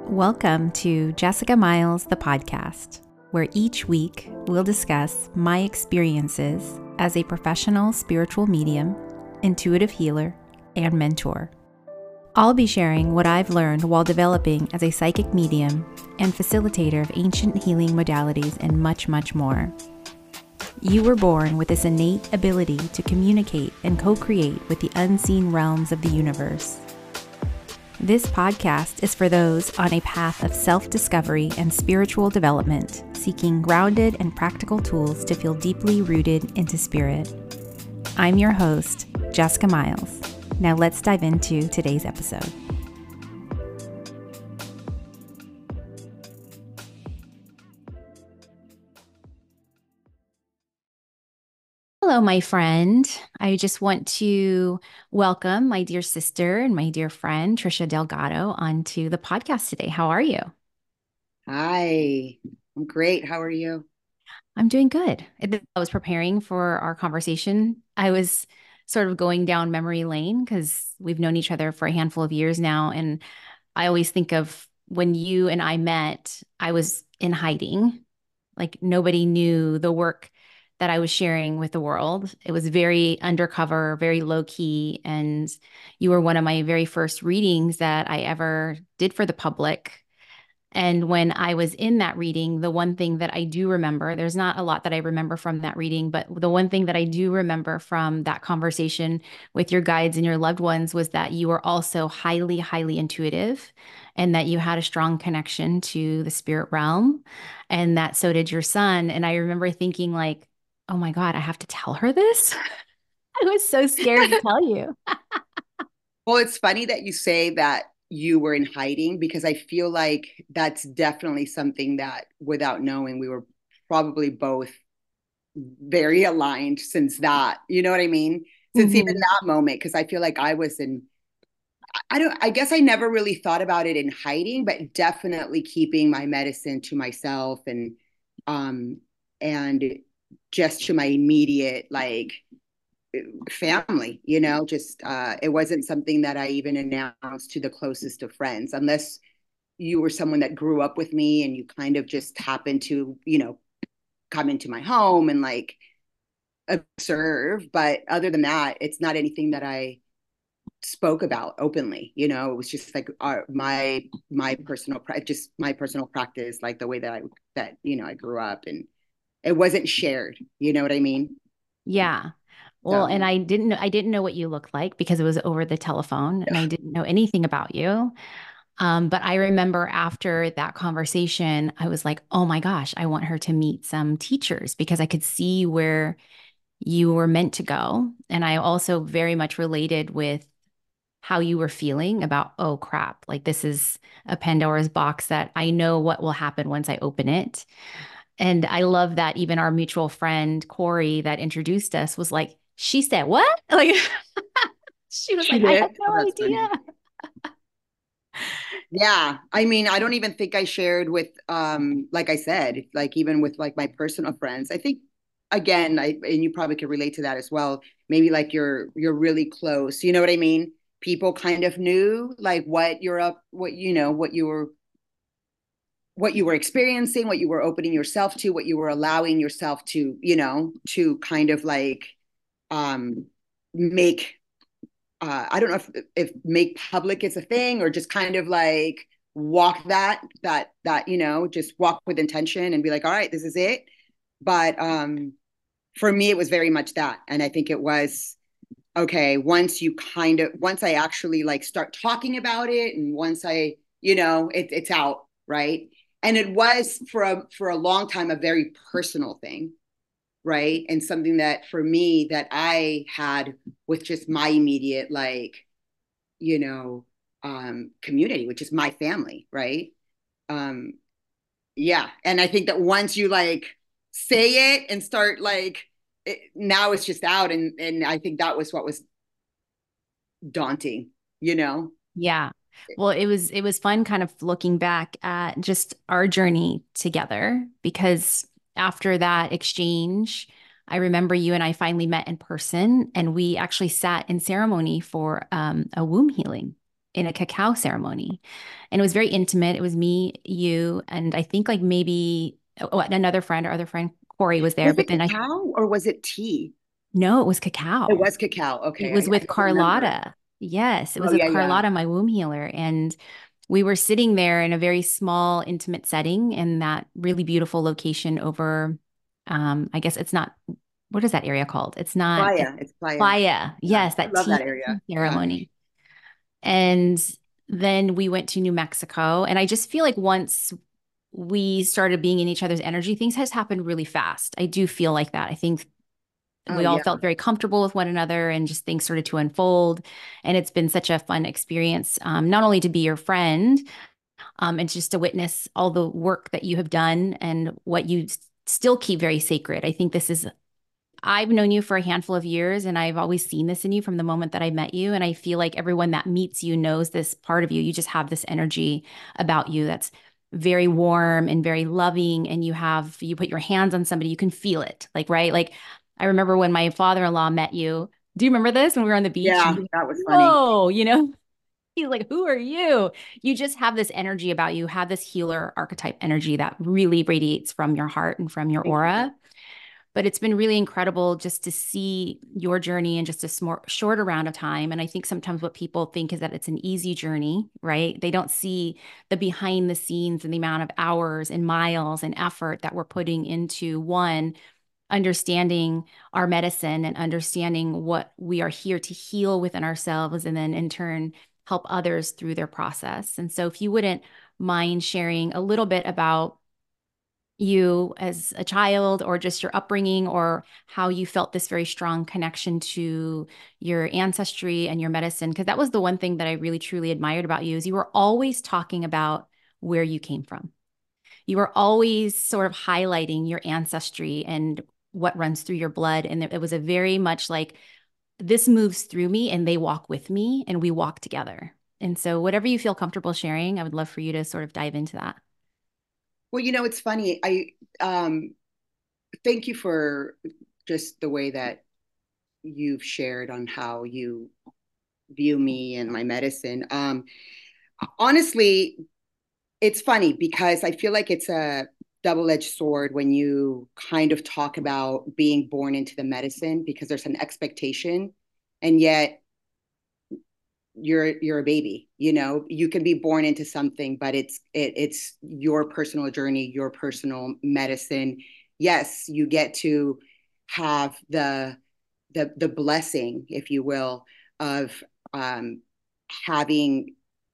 Welcome to Jessica Miles, the podcast, where each week we'll discuss my experiences as a professional spiritual medium, intuitive healer, and mentor. I'll be sharing what I've learned while developing as a psychic medium and facilitator of ancient healing modalities and much, much more. You were born with this innate ability to communicate and co-create with the unseen realms of the universe. This podcast is for those on a path of self-discovery and spiritual development, seeking grounded and practical tools to feel deeply rooted into spirit. I'm your host, Jessica Miles. Now let's dive into today's episode. Hello, my friend. I just want to welcome my dear sister and my dear friend, Trisha Delgado, onto the podcast today. How are you? Hi, I'm great. How are you? I'm doing good. I was preparing for our conversation. I was sort of going down memory lane because we've known each other for a handful of years now. And I always think of when you and I met, I was in hiding. Like nobody knew the work that I was sharing with the world. It was very undercover, very low key. And you were one of my very first readings that I ever did for the public. And when I was in that reading, the one thing that I do remember, there's not a lot that I remember from that reading, but the one thing that I do remember from that conversation with your guides and your loved ones was that you were also highly, highly intuitive and that you had a strong connection to the spirit realm and that so did your son. And I remember thinking like, oh my God, I have to tell her this. I was so scared to tell you. Well, it's funny that you say that you were in hiding because I feel like that's definitely something that without knowing, we were probably both very aligned since that. You know what I mean? Since even Mhm. that moment, because I feel like I was in, I guess I never really thought about it in hiding, but definitely keeping my medicine to myself um, and just to my immediate, like, family, just it wasn't something that I even announced to the closest of friends, unless you were someone that grew up with me and you kind of just happened to, come into my home and like observe. But other than that, it's not anything that I spoke about openly. It was just like my personal just my personal practice, like the way that I grew up, and it wasn't shared. You know what I mean? Yeah. Well, and So I didn't know what you looked like because it was over the telephone and I didn't know anything about you. But I remember after that conversation, I was like, oh my gosh, I want her to meet some teachers because I could see where you were meant to go. And I also very much related with how you were feeling about, oh crap, like this is a Pandora's box that I know what will happen once I open it. And I love that even our mutual friend, Corey, that introduced us was like, she said, what? Like, she was she like, I had did. Oh, no that's idea. funny. Yeah, I mean, I don't even think I shared with like I said, like even with like my personal friends. I think again, I and you probably could relate to that as well. Maybe like you're really close. You know what I mean? People kind of knew like what you're up, what what you were experiencing, what you were opening yourself to, what you were allowing yourself to, to kind of like um make I don't know if make public is a thing or just kind of like walk that just walk with intention and be like, all right, this is it. But for me, it was very much that, and I think it was okay once I actually like start talking about it, and once it's out, right? And it was for a long time a very personal thing, right? And something that for me that I had with just my immediate like, community, which is my family, right? Um, yeah. And I think that once you like say it and start like now it's just out, and I think that was what was daunting, you know? Yeah. Well, it was fun kind of looking back at just our journey together because after that exchange, I remember you and I finally met in person and we actually sat in ceremony for a womb healing in a cacao ceremony. And it was very intimate. It was me, you, and I think like maybe another friend, our other friend Corey was there. Was But it then I, cacao or was it tea? no, it was It cacao. was cacao. It Okay, was I with don't remember. Carlotta. Yes, it Oh was with yeah, yeah. Carlotta, my womb healer. And we were sitting there in a very small, intimate setting in that really beautiful location over, I guess it's not, what is that area called? It's not, it's Playa. It's Playa. Playa. Yeah, Yes, I that love tea that area. Yeah. ceremony. And then we went to New Mexico. And I just feel like once we started being in each other's energy, things has happened really fast. I do feel like that. I think Oh we all yeah. felt very comfortable with one another and just things started to unfold. And it's been such a fun experience, not only to be your friend, and just to witness all the work that you have done and what you still keep very sacred. I think this is, I've known you for a handful of years and I've always seen this in you from the moment that I met you. And I feel like everyone that meets you knows this part of you. You just have this energy about you that's very warm and very loving. And you put your hands on somebody, you can feel it. Like, right? Like, I remember when my father in law met you. Do you remember this when we were on the beach? And Yeah, he was that like, was funny. whoa, he's like, who are you? You just have this energy about you, have this healer archetype energy that really radiates from your heart and from your Thank you. aura. But it's been really incredible just to see your journey in just a short amount of time. And I think sometimes what people think is that it's an easy journey, right? They don't see the behind the scenes and the amount of hours and miles and effort that we're putting into one, understanding our medicine and understanding what we are here to heal within ourselves, and then in turn, help others through their process. And so, if you wouldn't mind sharing a little bit about you as a child or just your upbringing or how you felt this very strong connection to your ancestry and your medicine, because that was the one thing that I really truly admired about you is you were always talking about where you came from. You were always sort of highlighting your ancestry and what runs through your blood, and it was a very much like this moves through me and they walk with me and we walk together. And so whatever you feel comfortable sharing, I would love for you to sort of dive into that. Well, it's funny. I thank you for just the way that you've shared on how you view me and my medicine. Honestly, it's funny because I feel like it's a double-edged sword when you kind of talk about being born into the medicine because there's an expectation, and yet you're a baby. You can be born into something, but it's your personal journey, your personal medicine. Yes, you get to have the blessing, if you will, of um, having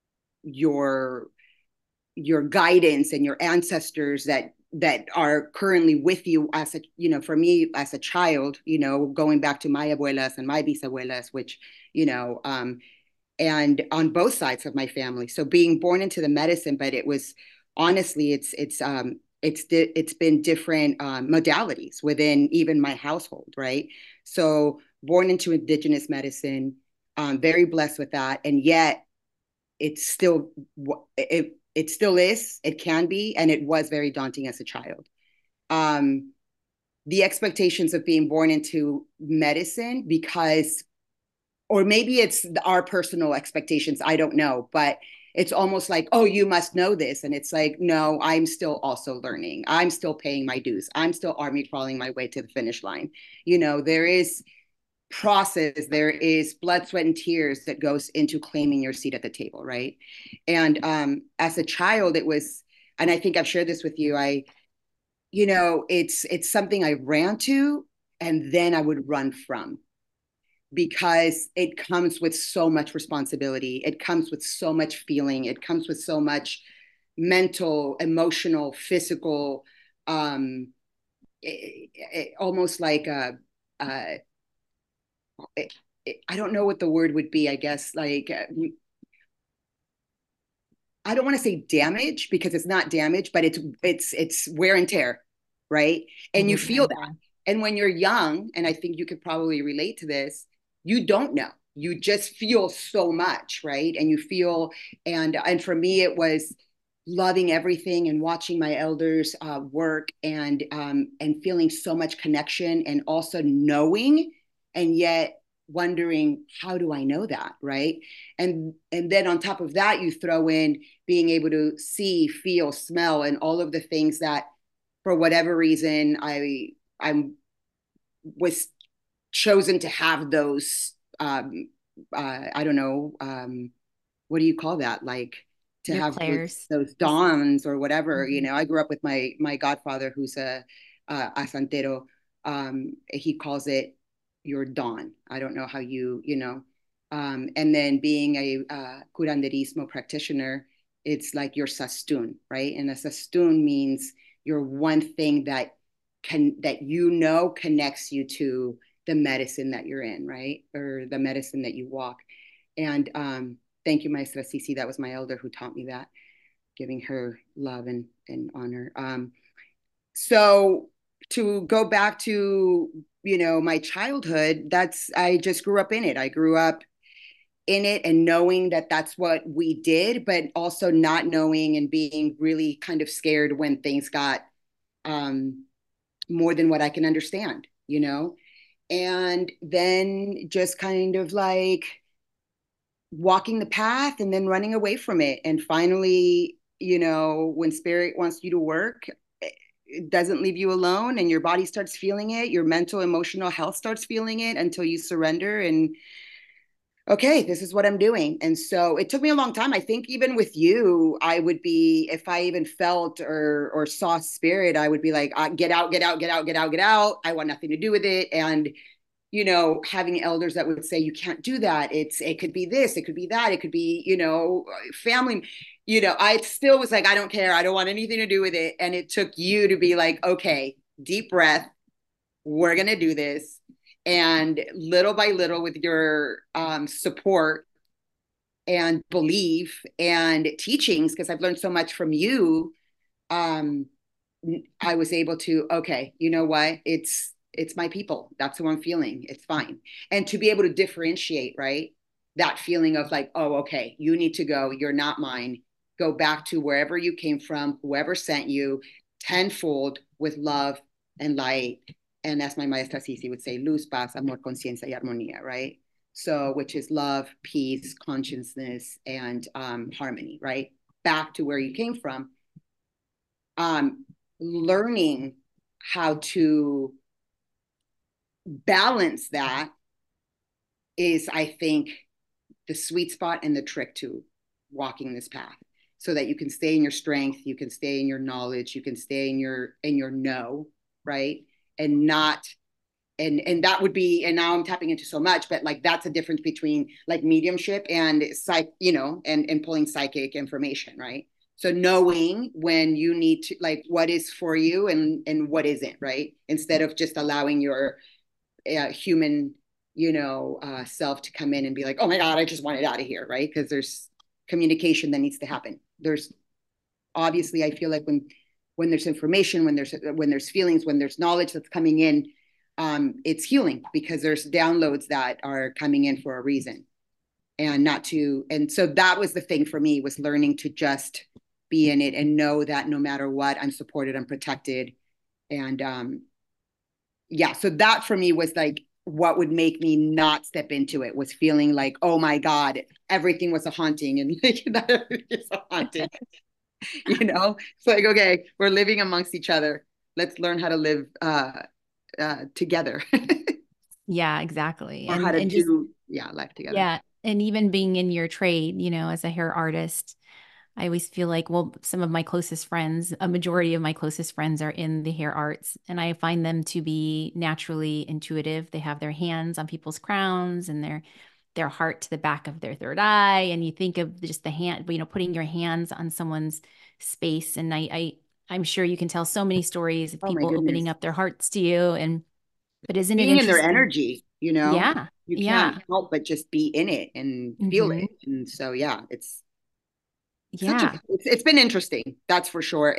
your your guidance and your ancestors that are currently with you as a for me as a child, going back to my abuelas and my bisabuelas, which you know and on both sides of my family. So being born into the medicine, but it was honestly, it's been different modalities within even my household, right? So born into indigenous medicine, very blessed with that, and yet it's still it still is, it can be, and it was very daunting as a child. Um, the expectations of being born into medicine because or maybe it's our personal expectations, I don't know, but it's almost like, oh, you must know this, and it's like, no, I'm still also learning, I'm still paying my dues, I'm still army crawling my way to the finish line. There is process, there is blood sweat and tears that goes into claiming your seat at the table, right? And as a child it was, and I think I've shared this with you, it's something I ran to and then I would run from, because it comes with so much responsibility. It comes with so much feeling. It comes with so much mental, emotional, physical, almost like a I don't know what the word would be, I guess, like, I don't want to say damage because it's not damage, but it's wear and tear, right? And you feel that. Yeah. And when you're young, and I think you could probably relate to this, you don't know. You just feel so much, right? And you feel, and for me, it was loving everything and watching my elders work, and feeling so much connection, and also knowing, and yet wondering, how do I know that, right? And then on top of that, you throw in being able to see, feel, smell, and all of the things that, for whatever reason, I was chosen to have those. I don't know, what do you call that? Like, to Your have clairs. those dawns or whatever. You Mhm. know, I grew up with my godfather, who's a santero. He calls it your dawn. I don't know how you know. And then being a curanderismo practitioner, it's like your sastun, right? And a sastun means your one thing that you know connects you to the medicine that you're in, right? Or the medicine that you walk. And thank you, Maestra Cici. That was my elder who taught me that, giving her love and honor. So to go back to, my childhood, I just grew up in it. I grew up in it and knowing that that's what we did, but also not knowing and being really kind of scared when things got um, more than what I can understand. And then just kind of like walking the path and then running away from it. And finally, when spirit wants you to work, it doesn't leave you alone and your body starts feeling it, your mental, emotional health starts feeling it until you surrender and okay, this is what I'm doing. And so it took me a long time. I think even with you, I would be, if I even felt or saw spirit, I would be like, get out, get out, get out, get out, get out. I want nothing to do with it. And having elders that would say, you can't do that. It could be this, it could be that, it could be, family. I still was like, I don't care. I don't want anything to do with it. And it took you to be like, okay, deep breath. We're going to do this. And little by little, with your support and belief and teachings, because I've learned so much from you, um, I was able to, okay, you know what? It's my people. That's who I'm feeling. It's fine. And to be able to differentiate, right? That feeling of like, oh, okay, you need to go. You're not mine. Go back to wherever you came from, whoever sent you, tenfold with love and light. And as my maestra Sisi would say, luz, paz, amor, conciencia, y armonía, right? So, which is love, peace, consciousness, and harmony, right? Back to where you came from. Um, Learning how to balance that is, I think, the sweet spot and the trick to walking this path, so that you can stay in your strength, you can stay in your knowledge, you can stay in your know, right? And not and that would be, and now I'm tapping into so much, but like that's a difference between like mediumship and and pulling psychic information, right? So knowing when you need to, like, what is for you and what isn't, right? Instead of just allowing your human, self to come in and be like, oh my God, I just want it out of here, right? Because there's communication that needs to happen. There's obviously, I feel like when there's information, when there's feelings, when there's knowledge that's coming in, it's healing because there's downloads that are coming in for a reason, and not to. And so that was the thing for me, was learning to just be in it and know that no matter what, I'm supported, I'm protected. And yeah, so that for me was like what would make me not step into it, was feeling like, oh my God, everything was a haunting, and like, not everything is a haunting. It's like, okay, we're living amongst each other. Let's learn how to live together. Yeah, exactly. Or how to And just do, yeah, life together. yeah, and even being in your trade, as a hair artist, I always feel like, well, some of my closest friends, a majority of my closest friends are in the hair arts, and I find them to be naturally intuitive. They have their hands on people's crowns and their heart to the back of their third eye. And you think of just the hand, putting your hands on someone's space. And I'm sure you can tell so many stories of Oh my people opening goodness. up their hearts to you. But isn't it Being in their interesting? energy, Yeah. you can't Yeah. help but just be in it and feel Hmm. it. And so, yeah, it's Yeah. it's been interesting, that's for sure.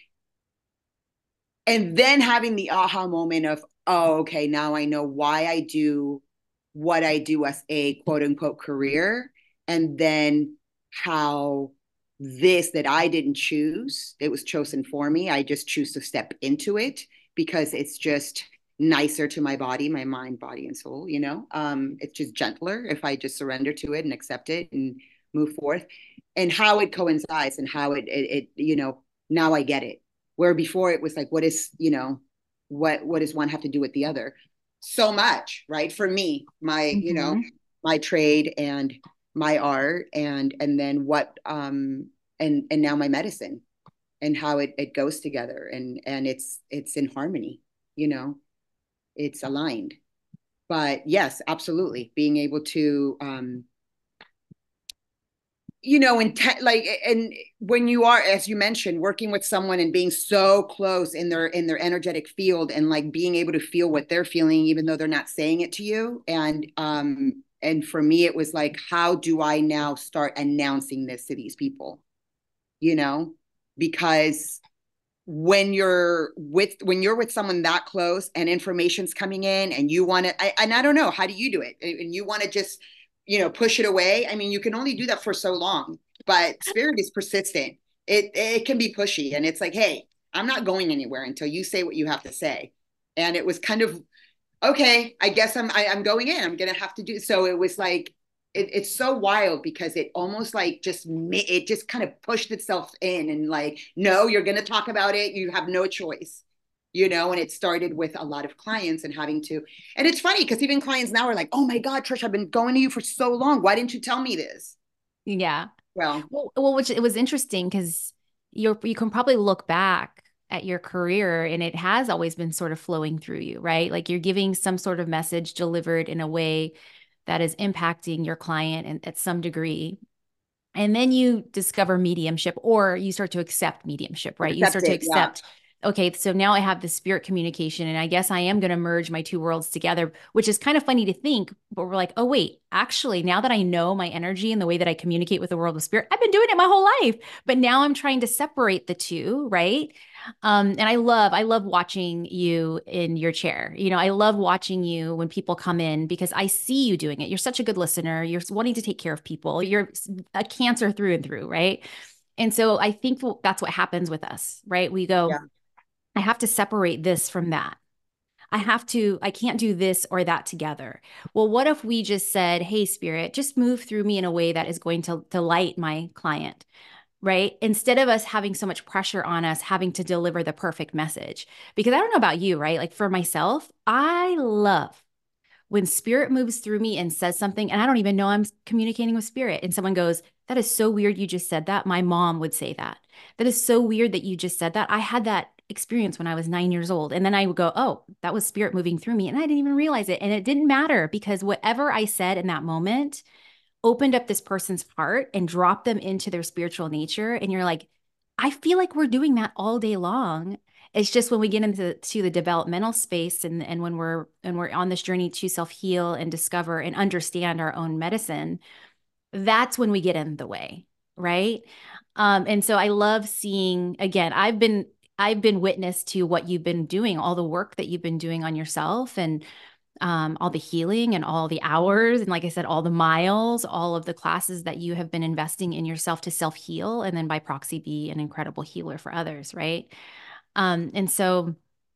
And then having the aha moment of, oh, okay, now I know why I do what I do as a quote unquote career. And then how this that I didn't choose, it was chosen for me. I just choose to step into it because it's just nicer to my body, my mind, body, and soul, you know. It's just gentler if I just surrender to it and accept it and move forth. And how it coincides and how you know, now I get it. Where before it was like, what is, you know, what does one have to do with the other? So much, right? For me, my, you know, Hmm. my trade and my art and then what and now my medicine and how it goes together and it's in harmony, you know, it's aligned. But yes, absolutely, being able to you know, like, and when you are, as you mentioned, working with someone and being so close in their energetic field and like being able to feel what they're feeling even though they're not saying it to you. And for me it was like, how do I now start announcing this to these people, you know, because when you're with someone that close and information's coming in and you want to, and I don't know, how do you do it, and you want to just, you know, push it away. I mean, you can only do that for so long, but spirit is persistent. It can be pushy and it's like, hey, I'm not going anywhere until you say what you have to say. And it was kind of, okay, I guess I'm going in. I'm gonna have to do. So it was like it's so wild because it almost like it just kind of pushed itself in and like, no, you're gonna talk about it. You have no choice, you know. And it started with a lot of clients and having to. And it's funny because even clients now are like, oh my God, Trish, I've been going to you for so long. Why didn't you tell me this? Yeah. Well, Which it was interesting because you can probably look back at your career and it has always been sort of flowing through you, right? Like you're giving some sort of message delivered in a way that is impacting your client and at some degree. And then you discover mediumship or you start to accept mediumship, right? You accept start to it. Yeah. accept, okay, so now I have the spirit communication and I guess I am going to merge my two worlds together, which is kind of funny to think, but we're like, oh, wait, actually, now that I know my energy and the way that I communicate with the world of spirit, I've been doing it my whole life, but now I'm trying to separate the two, right? And I love watching you in your chair. You know, I love watching you when people come in because I see you doing it. You're such a good listener. You're wanting to take care of people. You're a cancer through and through, right? And so I think that's what happens with us, right? We go, Yeah. I have to separate this from that. I can't do this or that together. Well, what if we just said, hey, spirit, just move through me in a way that is going to delight my client, right? Instead of us having so much pressure on us having to deliver the perfect message. Because I don't know about you, right? Like for myself, I love when spirit moves through me and says something, and I don't even know I'm communicating with spirit, and someone goes, that is so weird you just said that. My mom would say that. That is so weird that you just said that. I had that experience when I was 9 years old. And then I would go, oh, that was spirit moving through me. And I didn't even realize it. And it didn't matter because whatever I said in that moment opened up this person's heart and dropped them into their spiritual nature. And you're like, I feel like we're doing that all day long. It's just when we get into the developmental space and when we're on this journey to self-heal and discover and understand our own medicine, that's when we get in the way, right? And so I love seeing again, I've been witness to what you've been doing, all the work that you've been doing on yourself and all the healing and all the hours. And like I said, all the miles, all of the classes that you have been investing in yourself to self heal. And then by proxy, be an incredible healer for others. Right. And so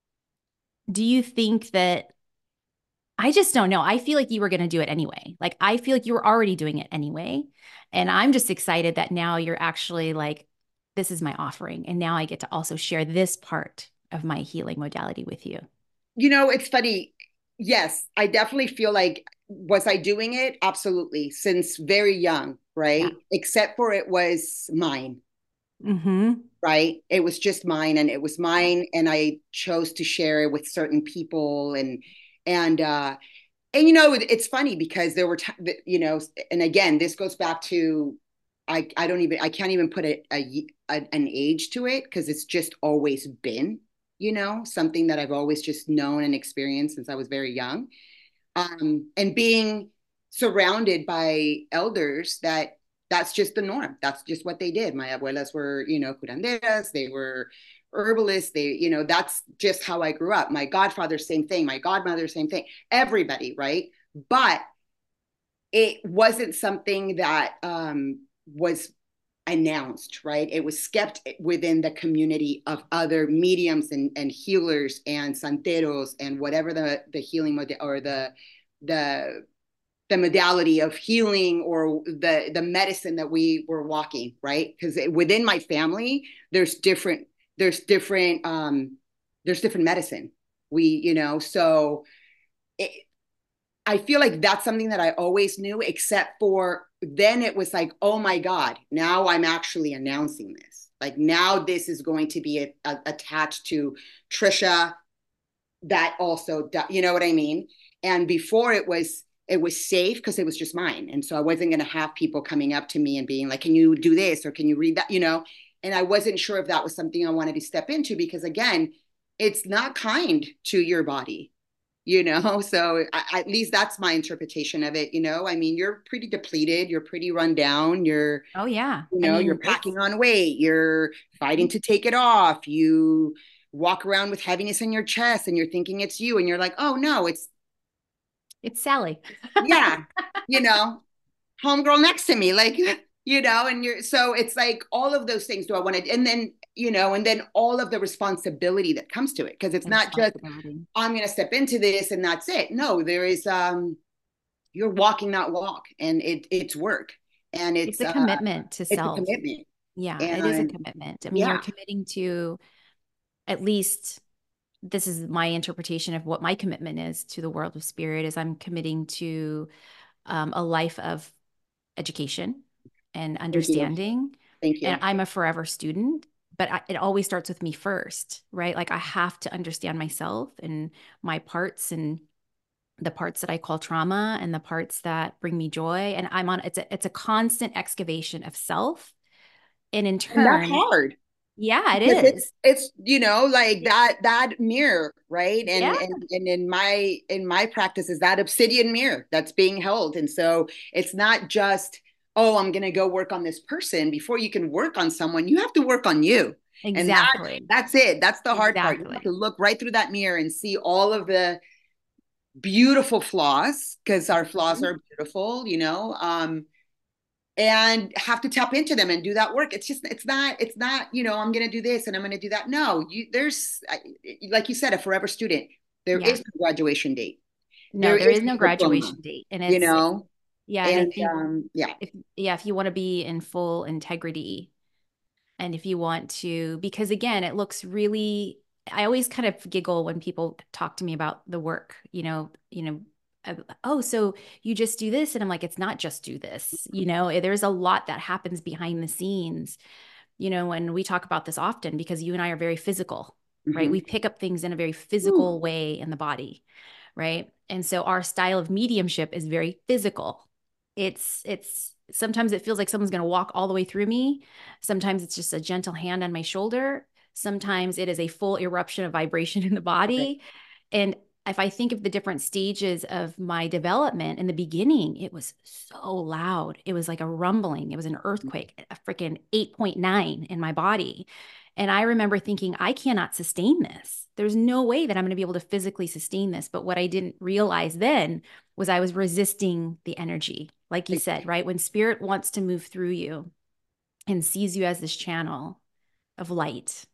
do you think that I just don't know. I feel like you were going to do it anyway. Like, I feel like you were already doing it anyway. And I'm just excited that now you're actually like, this is my offering. And now I get to also share this part of my healing modality with you. You know, it's funny. Yes, I definitely feel like, was I doing it? Absolutely. Since very young, Yeah. right? Except for it was mine, Mm-hmm. right? It was just mine and it was mine and I chose to share it with certain people and and you know, it's funny because there were you know, and again, this goes back to I can't even put an age to it because it's just always been, you know, something that I've always just known and experienced since I was very young. And being surrounded by elders that's just the norm. That's just what they did. My abuelas were, you know, curanderas, they were herbalists, they, you know, that's just how I grew up. My godfather, same thing, my godmother, same thing, everybody, right? But it wasn't something that was announced, right? It was kept within the community of other mediums and healers and santeros and whatever the healing or the the modality of healing or the medicine that we were walking, right? Because within my family, there's different there's different medicine. We, so it, I feel like that's something that I always knew, except for then it was like, oh my God, now I'm actually announcing this. Like now this is going to be attached to Trisha. That also, you know what I mean? And before it was safe because it was just mine. And so I wasn't going to have people coming up to me and being like, can you do this or can you read that? And I wasn't sure if that was something I wanted to step into because again, it's not kind to your body, so at least that's my interpretation of it. I mean, you're pretty depleted, you're pretty run down, Oh yeah. I you're mean, packing on weight, you're fighting to take it off, you walk around with heaviness in your chest and you're thinking it's you and you're like, oh no, it's Sally. yeah, you know homegirl next to me, like, and you're, so it's like all of those things. Do I want to, and then all of the responsibility that comes to it, because it's The not just responsibility. I'm going to step into this and that's it. No, there is you're walking that walk, and it's work, and It's a commitment to it's a self. commitment, Yeah, it is a and commitment. I mean, you're yeah, committing to, at least this is my interpretation of what my commitment is to the world of spirit, is I'm committing to a life of education and thank you, understanding. thank And you. I'm a forever student, but it always starts with me first, right? Like I have to understand myself and my parts, and the parts that I call trauma and the parts that bring me joy. And it's a constant excavation of self. And in And that's turn, hard yeah, it because is. it's like that mirror, right? Yeah, And in my practice is that obsidian mirror that's being held. And so it's not just, oh, I'm going to go work on this person. Before you can work on someone, you have to work on you. And exactly. that's it, that's the hard part. You have Exactly. to look right through that mirror and see all of the beautiful flaws, because our flaws Mhm. are beautiful, and have to tap into them and do that work. It's not, I'm going to do this and I'm going to do that. No, there's, like you said, a forever student. There Yeah. is no graduation date. No, There there is is no no diploma, graduation date. And you it's, know? yeah. And I And think yeah, if you want to be in full integrity, and if you want to, because again, it looks really, I always kind of giggle when people talk to me about the work, oh, so you just do this. And I'm like, it's not just do this, there's a lot that happens behind the scenes, and we talk about this often because you and I are very physical, right? mm-hmm. We pick up things in a very physical way in the body, right? And so our style of mediumship is very physical. It's sometimes it feels like someone's going to walk all the way through me. Sometimes it's just a gentle hand on my shoulder. Sometimes it is a full eruption of vibration in the Okay. body. And if I think of the different stages of my development, in the beginning, it was so loud. It was like a rumbling. It was an earthquake, a freaking 8.9 in my body. And I remember thinking, I cannot sustain this. There's no way that I'm going to be able to physically sustain this. But what I didn't realize then was I was resisting the energy. Like you said, right? When spirit wants to move through you and sees you as this channel of light,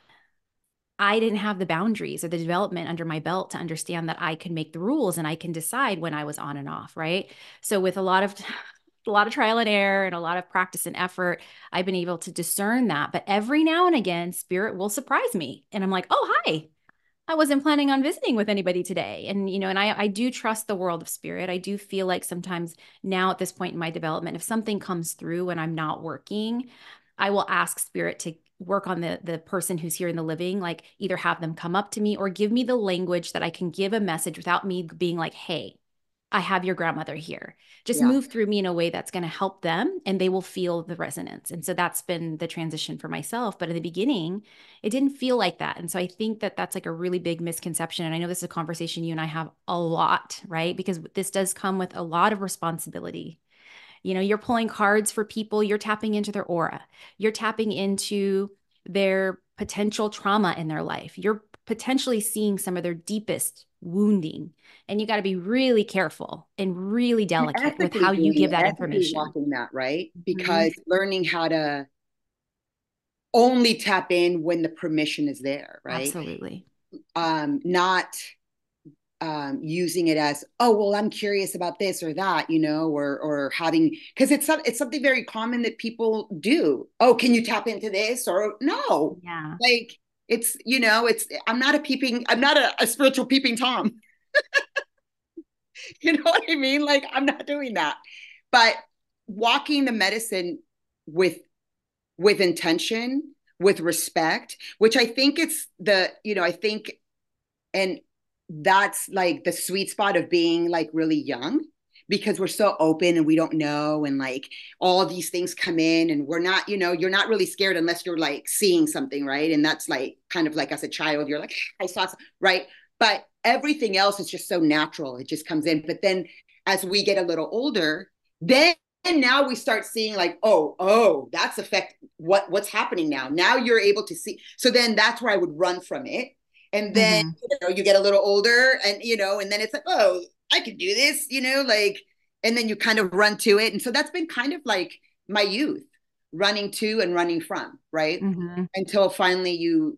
I didn't have the boundaries or the development under my belt to understand that I can make the rules and I can decide when I was on and off, right? So with a lot of trial and error and a lot of practice and effort, I've been able to discern that. But every now and again, spirit will surprise me. And I'm like, oh, hi. I wasn't planning on visiting with anybody today. And I do trust the world of spirit. I do feel like sometimes now at this point in my development, if something comes through when I'm not working, I will ask spirit to work on the person who's here in the living, like either have them come up to me or give me the language that I can give a message without me being like, hey, I have your grandmother here. Just Yeah. move through me in a way that's going to help them and they will feel the resonance. And so that's been the transition for myself. But in the beginning, it didn't feel like that. And so I think that that's like a really big misconception. And I know this is a conversation you and I have a lot, right? Because this does come with a lot of responsibility. You're pulling cards for people, you're tapping into their aura, you're tapping into their potential trauma in their life. You're potentially seeing some of their deepest wounding. And you got to be really careful and really And delicate with how you give that ethically information. walking that, right? Mhm. Because learning how to only tap in when the permission is there, right? Absolutely. Not using it as, oh well, I'm curious about this or that, or having, because it's something very common that people do. Oh, can you tap into this? Or no, Yeah. like it's I'm not a spiritual peeping tom. You know what I mean? Like I'm not doing that. But walking the medicine with intention, with respect, which I think it's I think, and that's like the sweet spot of being like really young, because we're so open and we don't know, and like all these things come in, and we're not, you're not really scared unless you're like seeing something, right? And that's like kind of like as a child you're like, I saw something, right? But everything else is just so natural, it just comes in. But then as we get a little older, then and now we start seeing like, oh, that's affect what's happening now you're able to see. So then that's where I would run from it. And then Hmm. you get a little older, and and then it's like, oh, I can do this, like, and then you kind of run to it. And so that's been kind of like my youth, running to and running from, right? Hmm. Until finally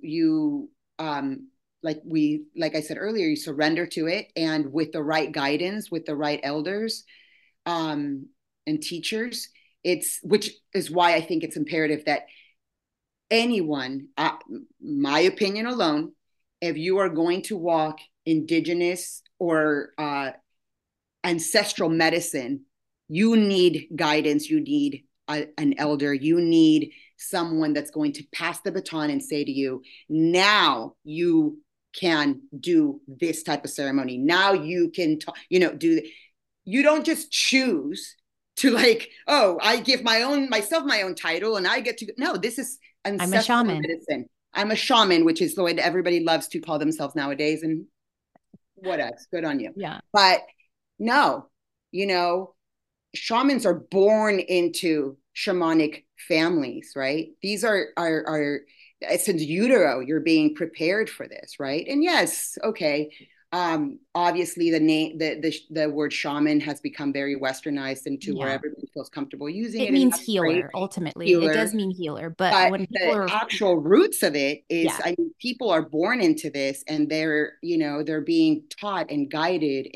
like I said earlier, you surrender to it, and with the right guidance, with the right elders, um and teachers, it's which is why I think it's imperative that anyone, my opinion alone, if you are going to walk indigenous or ancestral medicine, you need guidance, you need an elder, you need someone that's going to pass the baton and say to you, now you can do this type of ceremony. Now you can, do. You don't just choose to like, oh, I give myself my own title and I get to, no, this is I'm a ancestral shaman. medicine. I'm a shaman, which is the way that everybody loves to call themselves nowadays. And what else? Good on you. Yeah. But no, you know, shamans are born into shamanic families, right? These are it's in utero, you're being prepared for this, right? And yes, okay. Obviously the name the word shaman has become very westernized into where Yeah. everybody feels comfortable using It it, and means that's great. healer, ultimately. It does Healer. mean healer. But But when people the are, actual roots of it is, yeah, I mean, people are born into this, and they're being taught and guided,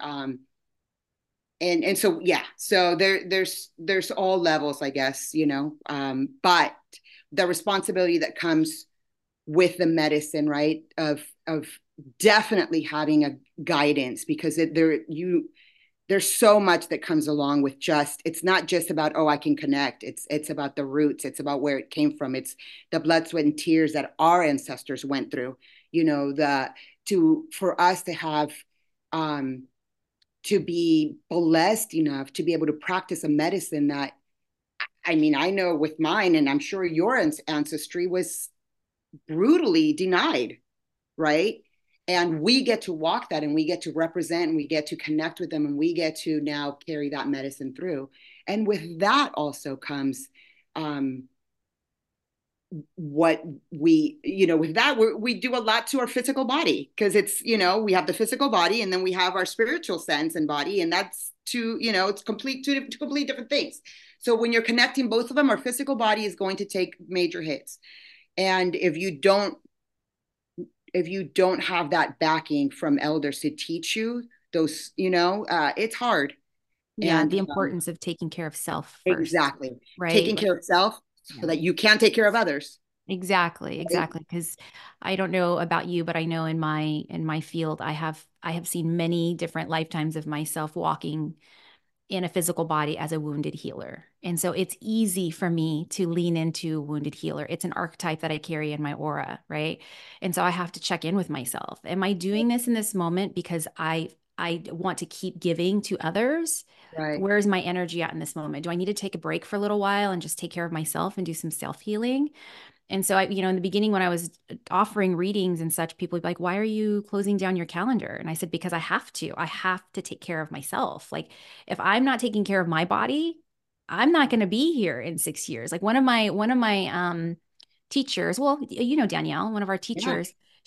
and so yeah, so there's all levels, I guess, but the responsibility that comes with the medicine, right, of definitely having a guidance, because there's so much that comes along with, just it's not just about, oh, I can connect, it's about the roots, it's about where it came from, it's the blood, sweat, and tears that our ancestors went through, the to for us to have um to be blessed enough to be able to practice a medicine that, I mean, I know with mine, and I'm sure your ancestry was brutally denied, right? And we get to walk that, and we get to represent, and we get to connect with them, and we get to now carry that medicine through. And with that also comes um, what with that, we do a lot to our physical body, because it's, we have the physical body, and then we have our spiritual sense and body, and that's it's two completely different things. So when you're connecting both of them, our physical body is going to take major hits. And if you don't have that backing from elders to teach you those, it's hard. yeah, And the importance of taking care of self first, exactly, right? taking Like, care of self so yeah. that you can take care of others, Exactly, right? exactly. Because I don't know about you, but I know in my field, I have seen many different lifetimes of myself walking in a physical body as a wounded healer. And so it's easy for me to lean into wounded healer. It's an archetype that I carry in my aura, right? And so I have to check in with myself. Am I doing this in this moment because I want to keep giving to others? Right. Where is my energy at in this moment? Do I need to take a break for a little while and just take care of myself and do some self-healing? And so in the beginning, when I was offering readings and such, people would be like, why are you closing down your calendar? And I said, because I have to take care of myself. Like, if I'm not taking care of my body, I'm not going to be here in 6 years. Like, one of my teachers, well, Danielle, one of our Yeah. teachers,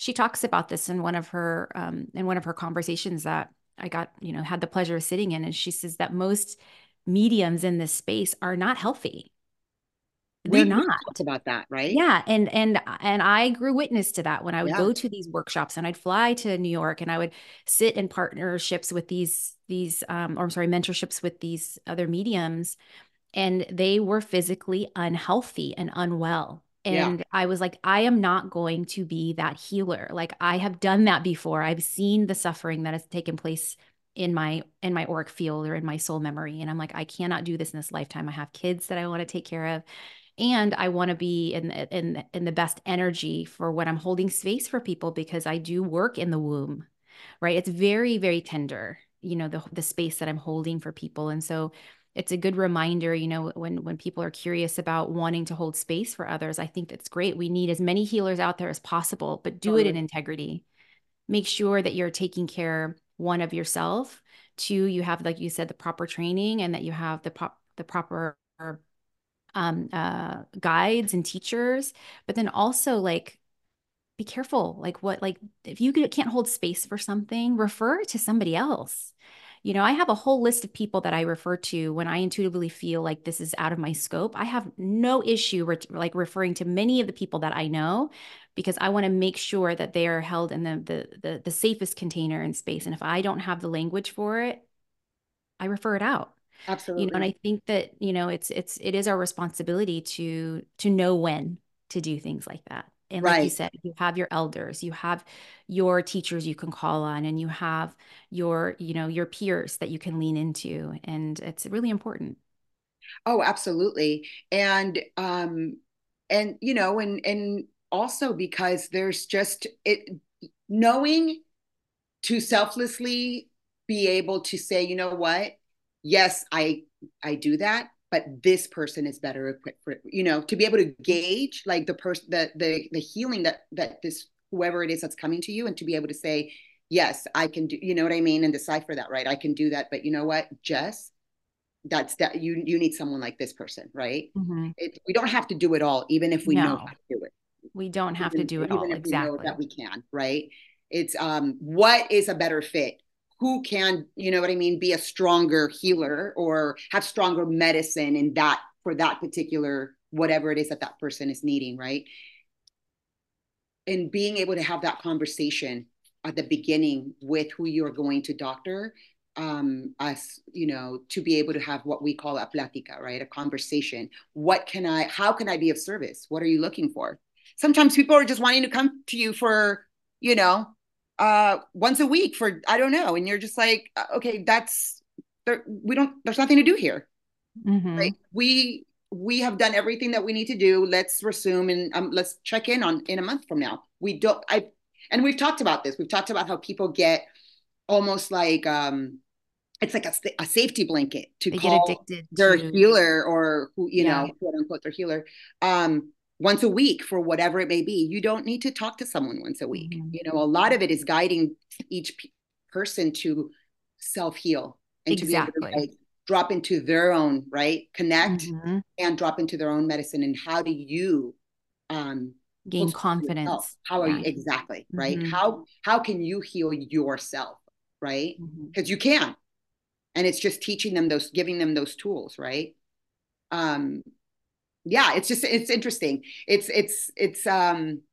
she talks about this in one of her conversations that I got, had the pleasure of sitting in. And she says that most mediums in this space are not healthy. They're We not. talked about that, right? Yeah, and I grew witness to that when I would Yeah, go to these workshops and I'd fly to New York and I would sit in partnerships with or I'm sorry, mentorships with these other mediums, and they were physically unhealthy and unwell. yeah, And I was like, I am not going to be that healer. Like I have done that before. I've seen the suffering that has taken place in my auric field or in my soul memory. And I'm like, I cannot do this in this lifetime. I have kids that I want to take care of. And I want to be in the best energy for when I'm holding space for people because I do work in the womb, right? It's very, very tender, the space that I'm holding for people. And so it's a good reminder, when people are curious about wanting to hold space for others, I think that's great. We need as many healers out there as possible, but do it in totally. integrity. Make sure that you're taking care, one, of yourself, two, you have, like you said, the proper training, and that you have the proper guides and teachers, but then also like be careful. Like if you can't hold space for something, refer to somebody else. I have a whole list of people that I refer to when I intuitively feel like this is out of my scope. I have no issue like referring to many of the people that I know because I want to make sure that they are held in the safest container and space. And if I don't have the language for it, I refer it out. And Absolutely. I think that, it is our responsibility to know when to do things like that. And like you Right. said, you have your elders, you have your teachers you can call on, and you have your peers that you can lean into. And it's really important. Oh, absolutely. And and also because there's just it knowing to selflessly be able to say, you know what? Yes, I do that, but this person is better equipped for it. To be able to gauge like the person the healing that this whoever it is that's coming to you, and to be able to say, yes, I can do, you know what I mean, and decipher that, right? I can do that, but you know what, Jess, that you need someone like this person, right? Mhm. We don't have to do it all, even if we know how No, to do it, we don't have to even do it even all. if we know that Exactly. we can, right? It's what is a better fit, who can, you know what I mean, be a stronger healer or have stronger medicine in that for that particular whatever it is that that person is needing, right? And being able to have that conversation at the beginning with who you're going to doctor, as to be able to have what we call a plática, right? A conversation. How can I be of service? What are you looking for? Sometimes people are just wanting to come to you for, you know, once a week for, I don't know. And you're just like, okay, there's nothing to do here, right? Hmm. We have done everything that we need to do. Let's resume, and let's check in a month from now. We don't. I and we've talked about this. We've talked about how people get almost like it's like a safety blanket to They get call addicted their to, healer, or who, yeah, quote unquote, their healer, once a week for whatever it may be. You don't need to talk to someone once a week. hmm, A lot of it is guiding each person to self heal, and to be able to exactly. like drop into their own, right, connect Hmm. and drop into their own medicine. And how do you hold Gain space for yourself? confidence. How are Yeah. you exactly, right? Hmm. How can you heal yourself, right? Hmm. Because you can. And it's just teaching them those, giving them those tools, right? um yeah, it's interesting. It's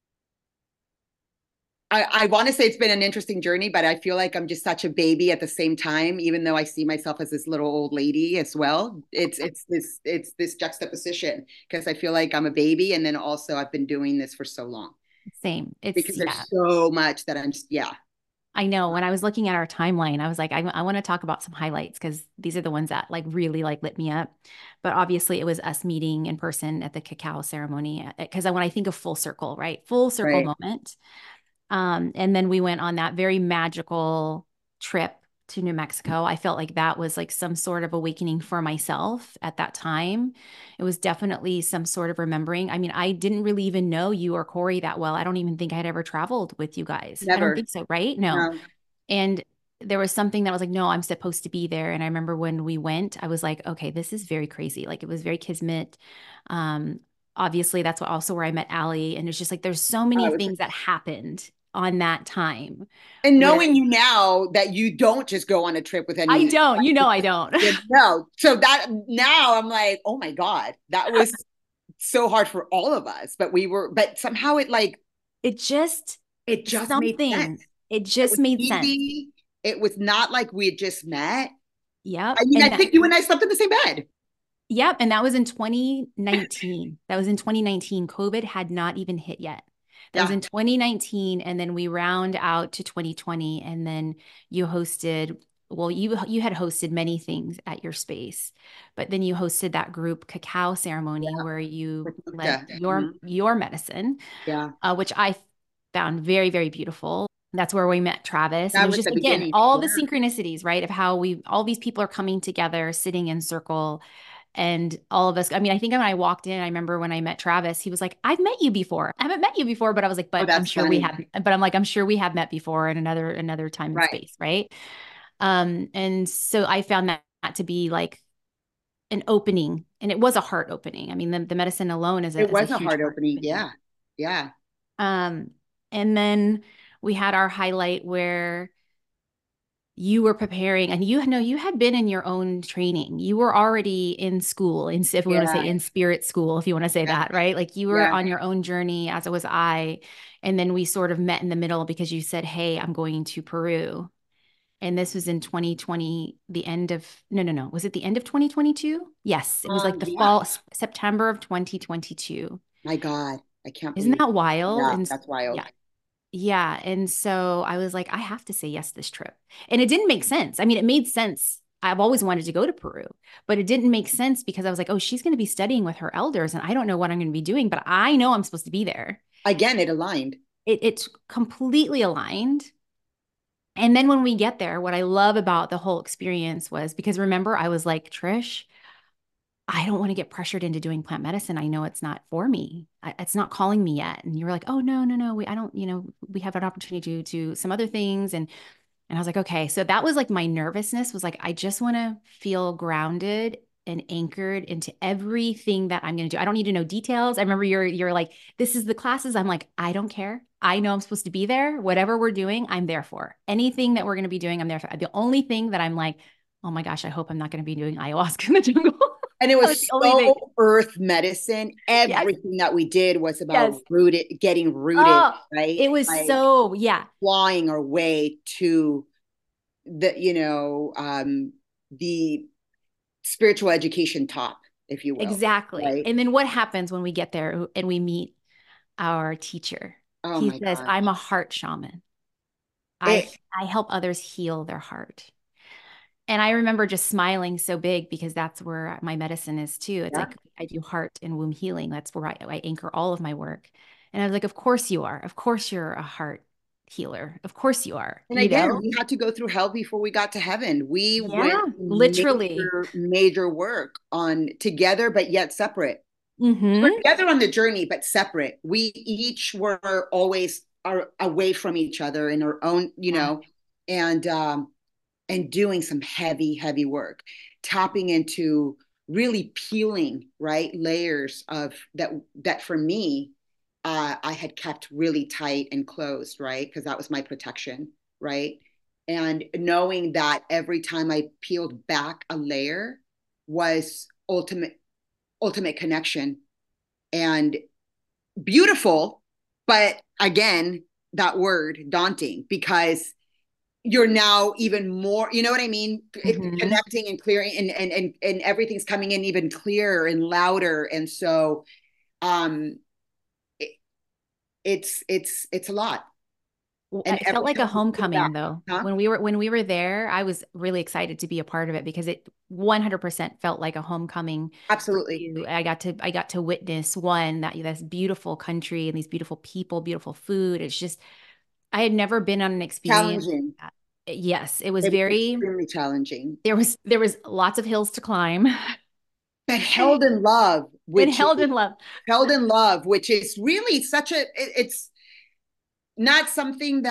I want to say it's been an interesting journey, but I feel like I'm just such a baby at the same time, even though I see myself as this little old lady as well. It's this juxtaposition, because I feel like I'm a baby, and then also I've been doing this for so long, Same. because Yeah. there's so much that I'm just, yeah. I know when I was looking at our timeline, I was like, I want to talk about some highlights because these are the ones that like really like lit me up. But obviously, it was us meeting in person at the cacao ceremony because when I think of full circle, right? Full circle Right. moment. And then we went on that very magical trip to New Mexico. I felt like that was like some sort of awakening for myself at that time. It was definitely some sort of remembering. I mean, I didn't really even know you or Corey that well. I don't even think I'd ever traveled with you guys. I don't Never. think so, right? No. No. And there was something that was like, no, I'm supposed to be there. And I remember when we went, I was like, okay, this is very crazy. Like it was very kismet. Um, obviously that's what also where I met Allie. And it's just like there's so I many was, things that happened on that time and where knowing you now that you don't just go on a trip with I any, don't, you know, I don't. you know, so that now I'm like, oh my God, that was so hard for all of us, but but somehow It just it just made sense. something. It It just was made sense. easy. It was not like we had just met. Yep. I mean, I And that think you and I slept in the same bed. yep, and that was in 2019. That was in 2019. COVID had not even hit yet. That was Yeah. in 2019 and then we round out to 2020 and then you hosted well you had hosted many things at your space. But then you hosted that group cacao ceremony Yeah. where you With led Luca. Mhm. your medicine, Yeah. which I found very, very beautiful. That's where we met Travis. And it That was was just, the again, beginning. all Yeah. the synchronicities, right? Of how all these people are coming together, sitting in circle, and all of us. I mean, I think when I walked in, I remember when I met Travis, he was like, I've met you before. I haven't met you before, but I was like, Oh, but I'm that's sure we funny. have, but I'm like, I'm sure we have met before in another time and Right. space, right? And so I found that to be like an opening, and it was a heart opening. I mean, the medicine alone It is a was a huge hard heart opening. opening. Yeah. Yeah. Um, and then we had our highlight where you were preparing and you know you had been in your own training. You were already in school, in if we want to say Yeah. in spirit school, if you want to say Yeah. that, right? Like you were Yeah. on your own journey, as was I. And then we sort of met in the middle because you said, hey, I'm going to Peru. And this was in 2020, the end of, no, no, no. Was it the end of 2022? Yes, it was like the Yeah. fall, September of 2022. My God. I can't Isn't believe. that wild? Yeah. And That's wild. yeah, yeah. And so I was like, I have to say yes this trip. And it didn't make sense. I mean, it made sense. I've always wanted to go to Peru, but it didn't make sense because I was like, oh, she's going to be studying with her elders and I don't know what I'm going to be doing, but I know I'm supposed to be there. Again, it aligned. It's completely aligned. And then when we get there, what I love about the whole experience was because remember, I was like, Trish, I don't want to get pressured into doing plant medicine. I know it's not for me. It's not calling me yet. And you were like, oh, no, no, no. I don't, we have an opportunity to do some other things. And I was like, okay. So that was like my nervousness was like, I just want to feel grounded and anchored into everything that I'm going to do. I don't need to know details. I remember you're like, this is the classes. I'm like, I don't care. I know I'm supposed to be there. Whatever we're doing, I'm there for. Anything that we're going to be doing, I'm there for. The only thing that I'm like, oh my gosh, I hope I'm not going to be doing ayahuasca in the jungle. And it That was the was only thing. so earth medicine. Yes, Everything that we did was about yes. getting rooted, Oh, right? it was Like so, yeah, flying our way to the spiritual education top, if you will, exactly. right? And then what happens when we get there and we meet our teacher? Oh He my says, God. I'm a heart shaman. I It, I help others heal their heart. And I remember just smiling so big because that's where my medicine is too. It's yeah. like I do heart and womb healing. That's where I anchor all of my work. And I was like, of course you are. Of course you're a heart healer. Of course you are, And again, we had to go through hell before we got to heaven. We went Yeah, literally. major, major work on together, but yet separate. We're Mm-hmm. together on the journey, but separate. We each were always are away from each other in our own, Yeah. and doing some heavy, heavy work, tapping into really peeling right layers of that for me, I had kept really tight and closed, right, because that was my protection, right, and knowing that every time I peeled back a layer was ultimate connection and beautiful, but again, that word daunting because you're now even more, you know what I mean? Mm-hmm. Connecting and clearing and everything's coming in even clearer and louder. And so um it, it's a lot. And It felt every like a time you feel that, homecoming though. huh? When we were there, I was really excited to be a part of it because it 100% felt like a homecoming for Absolutely. you. I got to witness one that this beautiful country and these beautiful people, beautiful food. It's just I had never been on an experience Challenging. like that. Yes, it was It was very extremely challenging. there was lots of hills to climb But held in love, and which is held in love. held in love, which is really it's not something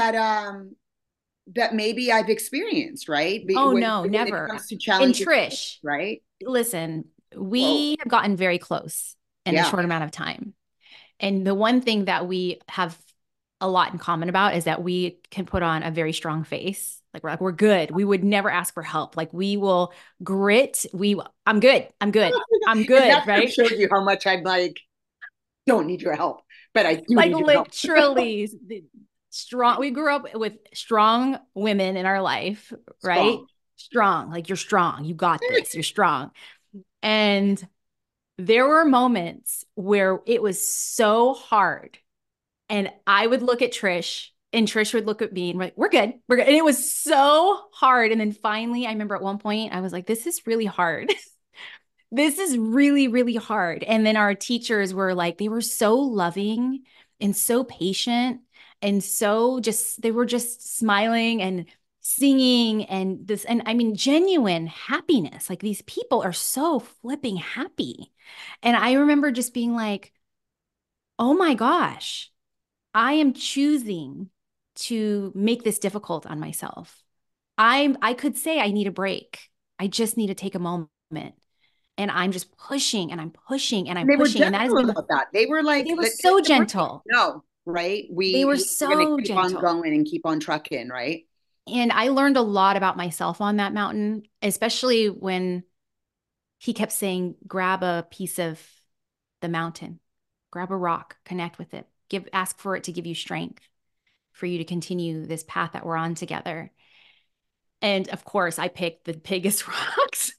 that maybe I've experienced, right? Oh no, When it never. comes to And challenging, Trish, right? listen, Whoa. we have gotten very close. in a Yeah. short amount of time. And the one thing that we have a lot in common about is that we can put on a very strong face. Like we're good. We would never ask for help. Like we will grit. I'm good. I'm good. I'm And good, that right? shows you how much I'm like, don't need your help, but I do Like need your help. literally strong. We grew up with strong women in our life, right? Strong. Strong. Like you're strong. You got this. You're strong. And there were moments where it was so hard. And I would look at Trish and Trish would look at me and we're like, we're good. We're good. And it was so hard. And then finally, I remember at one point, I was like, this is really hard. This is really, really hard. And then our teachers were like, they were so loving and so patient and so just, they were just smiling and singing and this, and I mean, genuine happiness. Like these people are so flipping happy. And I remember just being like, oh my gosh, I am choosing to make this difficult on myself. I could say I need a break. I just need to take a moment. And I'm just pushing and I'm pushing and I'm And they were pushing. And that has gentle been, about that. They were like, they were take so the break. gentle. No, right? They were We're gonna so keep on gentle. going and keep on trucking, right? And I learned a lot about myself on that mountain, especially when he kept saying, grab a piece of the mountain, grab a rock, connect with it, ask for it to give you strength for you to continue this path that we're on together. And of course, I picked the biggest rocks.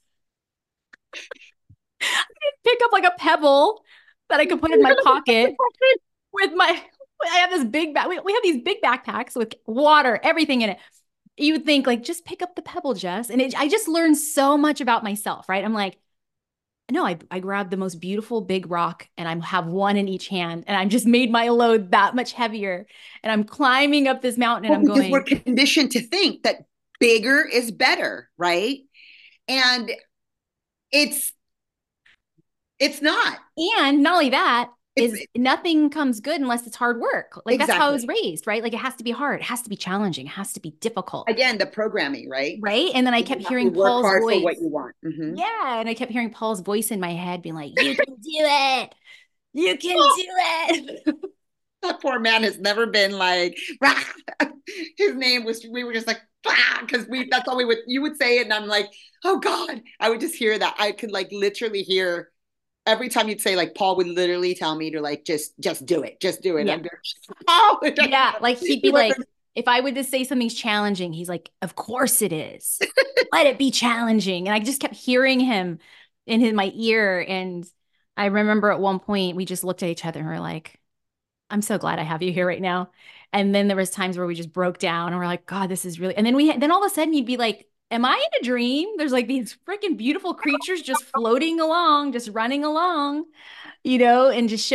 Pick up like a pebble that I could put in my pocket with my. I have this big bag. We have these big backpacks with water, everything in it. You would think like just pick up the pebble, Jess. And I just learned so much about myself, right? I'm like, no, I grabbed the most beautiful big rock and I have one in each hand and I'm just made my load that much heavier. And I'm climbing up this mountain and Well, I'm because we're going, conditioned to think that bigger is better, right? And it's it's not. and not only that, It's is nothing comes good unless it's hard work. Like that's how I was exactly. raised, right? Like it has to be hard, it has to be challenging, it has to be difficult, Again, the programming, right? right? And then I You kept have to hearing work Paul's hard for what voice. you want. Hmm. Yeah. And I kept hearing Paul's voice in my head being like, you can do it. You can do it. That poor man has never been like, rah. His name was, we were just like, because that's all we would, you would say it. And I'm like, oh God, I would just hear that. I could like literally hear every time you'd say like, Paul would literally tell me to like, just do it. Just do it. Yeah. I'm like, oh, Yeah. Like he'd he be like, wasn't. if I would just say something's challenging, he's like, of course it is. Let it be challenging. And I just kept hearing him in my ear. And I remember at one point we just looked at each other and we're like, I'm so glad I have you here right now. And then there was times where we just broke down and we're like, God, this is really, and then all of a sudden you'd be like, am I in a dream? There's like these freaking beautiful creatures just floating along, just running along, and just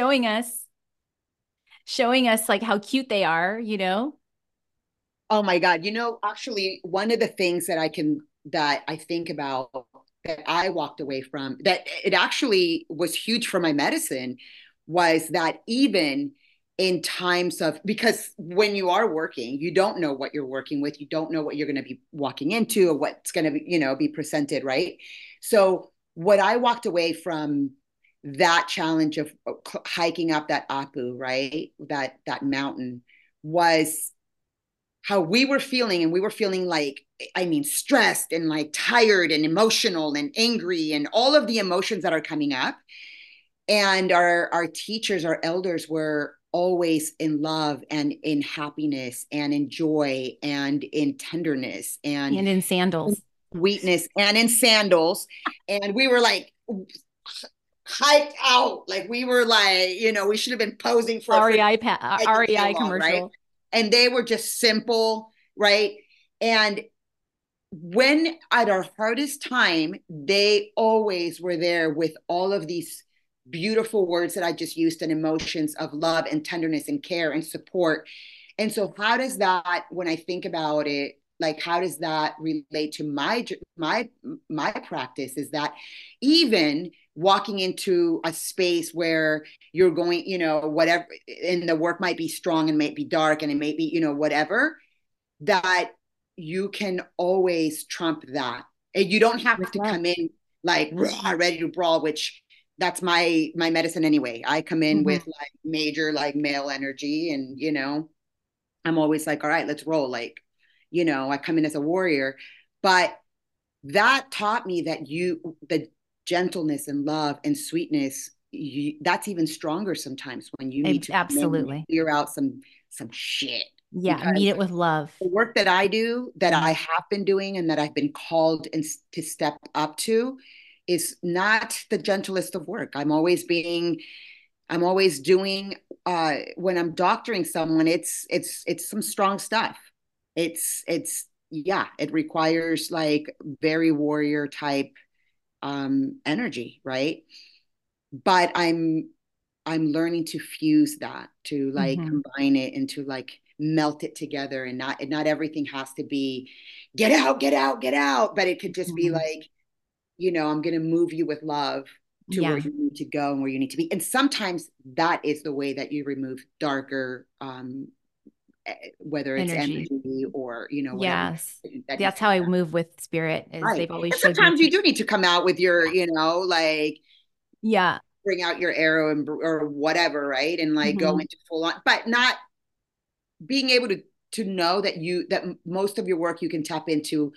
showing us like how cute they are. Oh my God. Actually, one of the things that I think about that I walked away from, that it actually was huge for my medicine, was that even in times of, because when you are working, you don't know what you're working with, you don't know what you're going to be walking into or what's going to be, be presented, right? So, what I walked away from that challenge of hiking up that Apu, right? That mountain was how we were feeling, and we were feeling like, I mean, stressed and like tired and emotional and angry and all of the emotions that are coming up. And our teachers, our elders, were always in love and in happiness and in joy and in tenderness and And in sandals. sweetness and in sandals. And we were like hiked out, like we were like, we should have been posing for a freaking REI catalog, right? commercial. And they were just simple, right? And when at our hardest time, they always were there with all of these beautiful words that I just used, and emotions of love and tenderness and care and support. And so how does that, when I think about it, like how does that relate to my practice, is that even walking into a space where you're going, whatever, and the work might be strong and might be dark and it may be, whatever, that you can always trump that. And you don't have to come in like raw, ready to brawl, which that's my medicine anyway. I come in with Hmm. like major like male energy, and I'm always like, all right, let's roll. Like, I come in as a warrior, but that taught me that the gentleness and love and sweetness, that's even stronger sometimes when you need to come in and Absolutely. clear out some shit. Yeah. Meet Because it with love. the work that I do, that I Mhm. have been doing, and that I've been called to step up to, is not the gentlest of work. I'm always doing, when I'm doctoring someone, it's some strong stuff. It's yeah, it requires like very warrior type energy, right? But I'm learning to fuse that, to like Hmm. combine it, and to like melt it together, and not everything has to be get out, get out, get out, but it could just be Hmm. like, I'm going to move you with love to where Yeah. you need to go and where you need to be. And sometimes that is the way that you remove darker, whether it's Energy. energy or, whatever Yes. that needs That's to how come I out. move with spirit is Right. they've always And showed me sometimes to, you do need to come out with your, yeah. like Yeah. bring out your arrow and or whatever, right? And like go Hmm. into full on, but not being able to know that most of your work you can tap into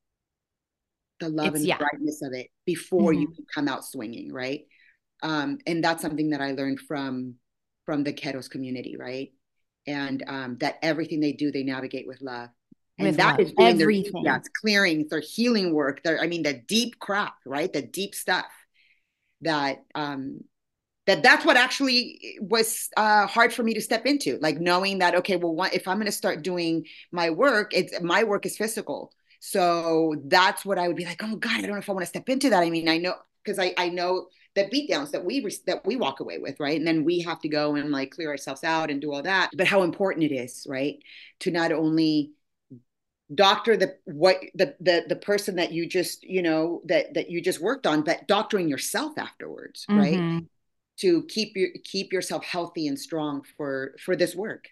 the love It's and the yeah. brightness of it before you Hmm. can come out swinging, right? And that's something that I learned from the Ketos community, right? And that everything they do, they navigate with love, and With that love. is doing their Everything. yes, clearing, their healing work. I mean, the deep crap, right? The deep stuff that that's what actually was hard for me to step into, like knowing that, okay, well, if I'm going to start doing my work is physical, so that's what I would be like, oh god, I don't know if I want to step into that. I mean, I know, because I know the beat downs that we walk away with, right? And then we have to go and like clear ourselves out and do all that, but how important it is, right, to not only doctor the person that you just that you just worked on, but doctoring yourself afterwards, right? Hmm. To keep yourself healthy and strong for this work.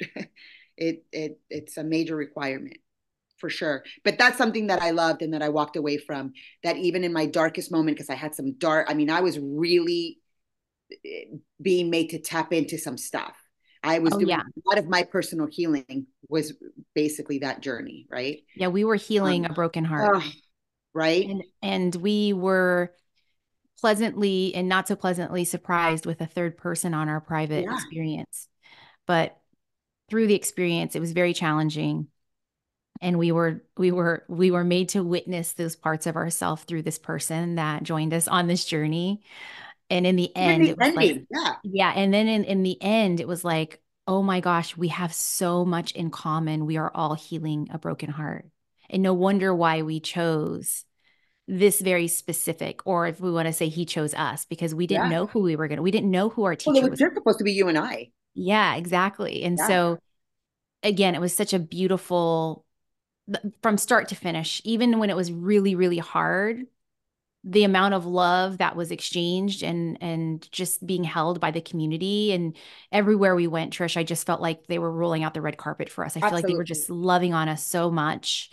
It's a major requirement for sure. But that's something that I loved and that I walked away from. That even in my darkest moment, because I had some dark. I mean, I was really being made to tap into some stuff. I was Oh doing yeah. a lot of my personal healing was basically that journey, right? Yeah. We were healing Um, a broken heart. oh, right. And we were pleasantly and not so pleasantly surprised with a third person on our private Yeah, experience. But through the experience, it was very challenging. And we were made to witness those parts of ourselves through this person that joined us on this journey. And in the even end, the it was like, ending. Yeah, yeah. And then in the end, it was like, oh my gosh, we have so much in common. We are all healing a broken heart. And no wonder why we chose this very specific, or if we want to say he chose us, because we didn't yeah. know who we were going to, we didn't know who our Well, it teacher was was. just supposed to be you and I. Yeah, exactly. And Yeah, so again, it was such a beautiful from start to finish, even when it was really, really hard, the amount of love that was exchanged and just being held by the community and everywhere we went, Trish, I just felt like they were rolling out the red carpet for us. I feel like they were absolutely. just loving on us so much.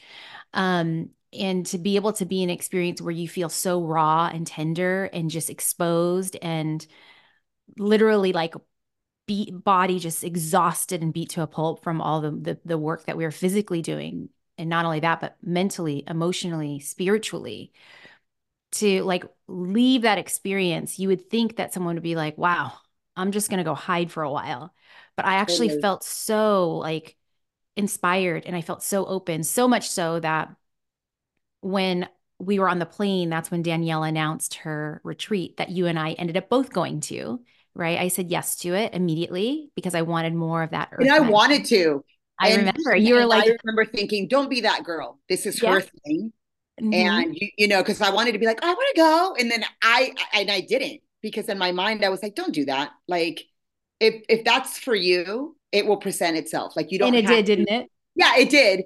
And to be able to be an experience where you feel so raw and tender and just exposed and literally like beat body just exhausted and beat to a pulp from all the work that we were physically doing. And not only that, but mentally, emotionally, spiritually, to like leave that experience, you would think that someone would be like, wow, I'm just going to go hide for a while. But I actually Totally. felt so like inspired and I felt so open, so much so that when we were on the plane, that's when Danielle announced her retreat that you and I ended up both going to, right? I said yes to it immediately because I wanted more of that And earth I magic. wanted to. I And, remember and you were and I like, remember thinking, don't be that girl. This is yeah. her thing. Hmm. And because I wanted to be like, I want to go. And then I didn't, because in my mind I was like, don't do that. Like if that's for you, it will present itself. Like you And don't it have did, to. didn't it? Yeah, it did.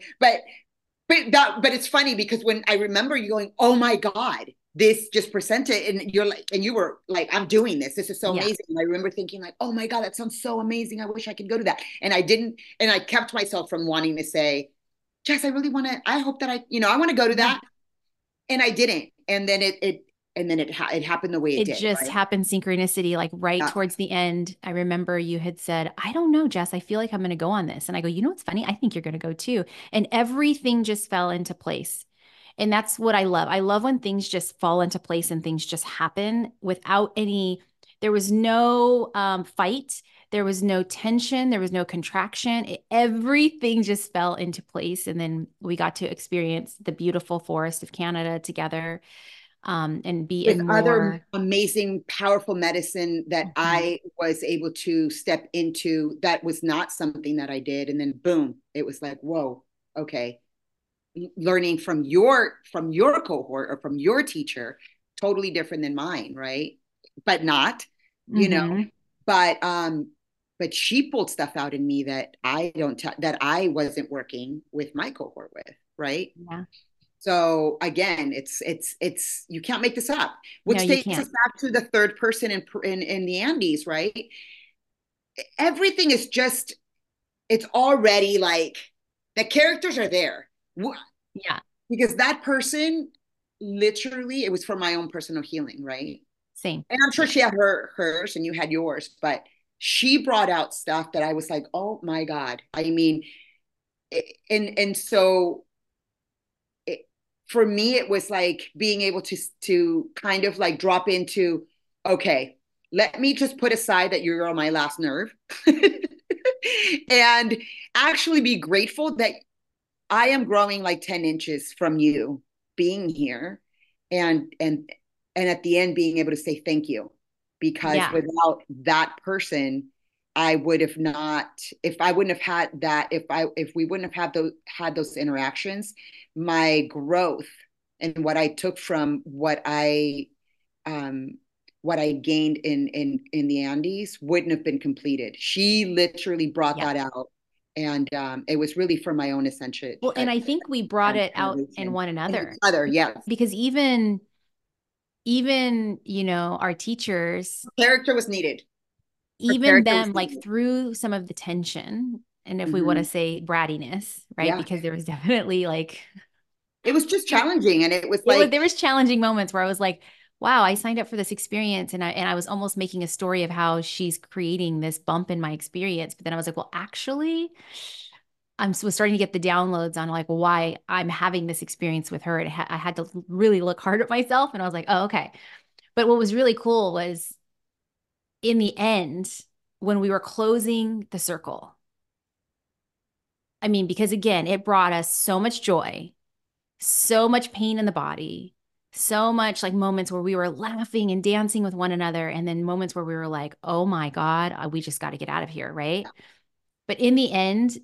But it's funny because when I remember you going, oh my God, this just presented, and you're like, and you were like, I'm doing this. This is so Yeah. amazing. And I remember thinking like, oh my God, that sounds so amazing. I wish I could go to that. And I didn't, and I kept myself from wanting to say, Jess, I really want to, I hope that I want to go to Yeah. that. And I didn't. And then and then it happened the way it It did, just right? happened synchronicity, like right Yeah. towards the end. I remember you had said, I don't know, Jess, I feel like I'm going to go on this. And I go, you know what's funny? I think you're going to go too. And everything just fell into place. And that's what I love. I love when things just fall into place and things just happen without any, there was no fight, there was no tension, there was no contraction. Everything just fell into place. And then we got to experience the beautiful forest of Canada together, and be With in other more. amazing, powerful medicine that Mhm. I was able to step into, that was not something that I did. And then boom, it was like, whoa, okay. Learning from your cohort or from your teacher, totally different than mine, right? But not, you know, Mm-hmm. but she pulled stuff out in me that that I wasn't working with my cohort with, right? Yeah. So again, it's you can't make this up. No, Which you takes can't. us back to the third person in the Andes, right? Everything is just it's already like the characters are there Yeah. because that person literally it was for my own personal healing, right? Same. And I'm sure Yeah. she had hers and you had yours, but she brought out stuff that I was like, oh my God. I mean, and so it, for me, it was like being able to kind of like drop into, okay, let me just put aside that you're on my last nerve and actually be grateful that I am growing like 10 inches from you being here and at the end being able to say thank you because Yeah. without that person I would have not if I wouldn't have had that if we wouldn't have had those interactions, my growth and what I took from um what I gained in the Andes wouldn't have been completed. She literally brought Yeah. that out, and it was really for my own Well, and I think we brought it out in elevation one and each another other. Yes, because even, our teachers, character was needed. Her even character was them, like needed. through some of the tension, and if we want to Hmm. say brattiness, right? Yeah, Because there was definitely like it was just challenging, and it was it was like there was challenging moments where I was like, wow, I signed up for this experience, and I was almost making a story of how she's creating this bump in my experience. But then I was like, well, actually, was starting to get the downloads on like why I'm having this experience with her. I had to really look hard at myself, and I was like, oh, okay. But what was really cool was in the end, when we were closing the circle, I mean, because again, it brought us so much joy, so much pain in the body, so much like moments where we were laughing and dancing with one another, and then moments where we were like, oh my God, we just got to get out of here, right? But in the end,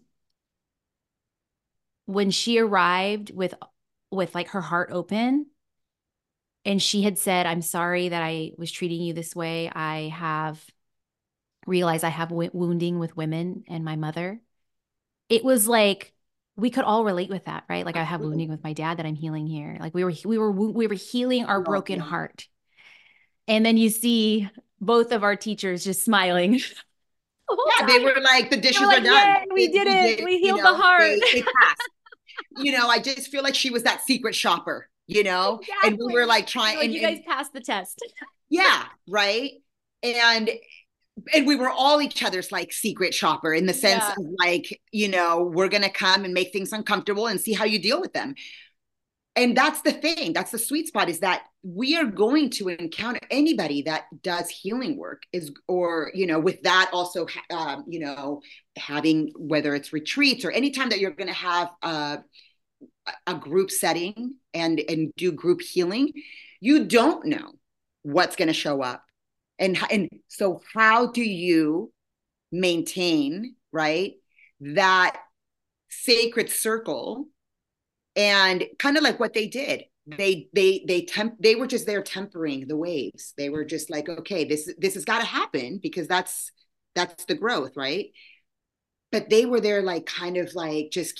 when she arrived with like her heart open, and she had said, I'm sorry that I was treating you this way. I have realized I have wounding with women and my mother. It was like we could all relate with that, right? Like I have absolutely. wounding with my dad that I'm healing here. Like we were healing our No, broken yeah. heart. And then you see both of our teachers just smiling the whole Yeah, they time. were like the They were dishes are like, done. "Yay, we did We it. did, We healed the heart." they passed. I just feel like she was that secret shopper, and we were Exactly. like trying You're like, you guys passed the test. yeah, right. And we were all each other's like secret shopper in the sense Yeah. of like, we're going to come and make things uncomfortable and see how you deal with them. And that's the thing. That's the sweet spot is that we are going to encounter anybody that does healing work is, or, with that also, having, whether it's retreats or anytime that you're going to have a group setting and do group healing, you don't know what's going to show up. And so how do you maintain, right, that sacred circle and kind of like what they did, they were just there tempering the waves. They were just like, okay, this has got to happen because that's the growth, right? But they were there like kind of like just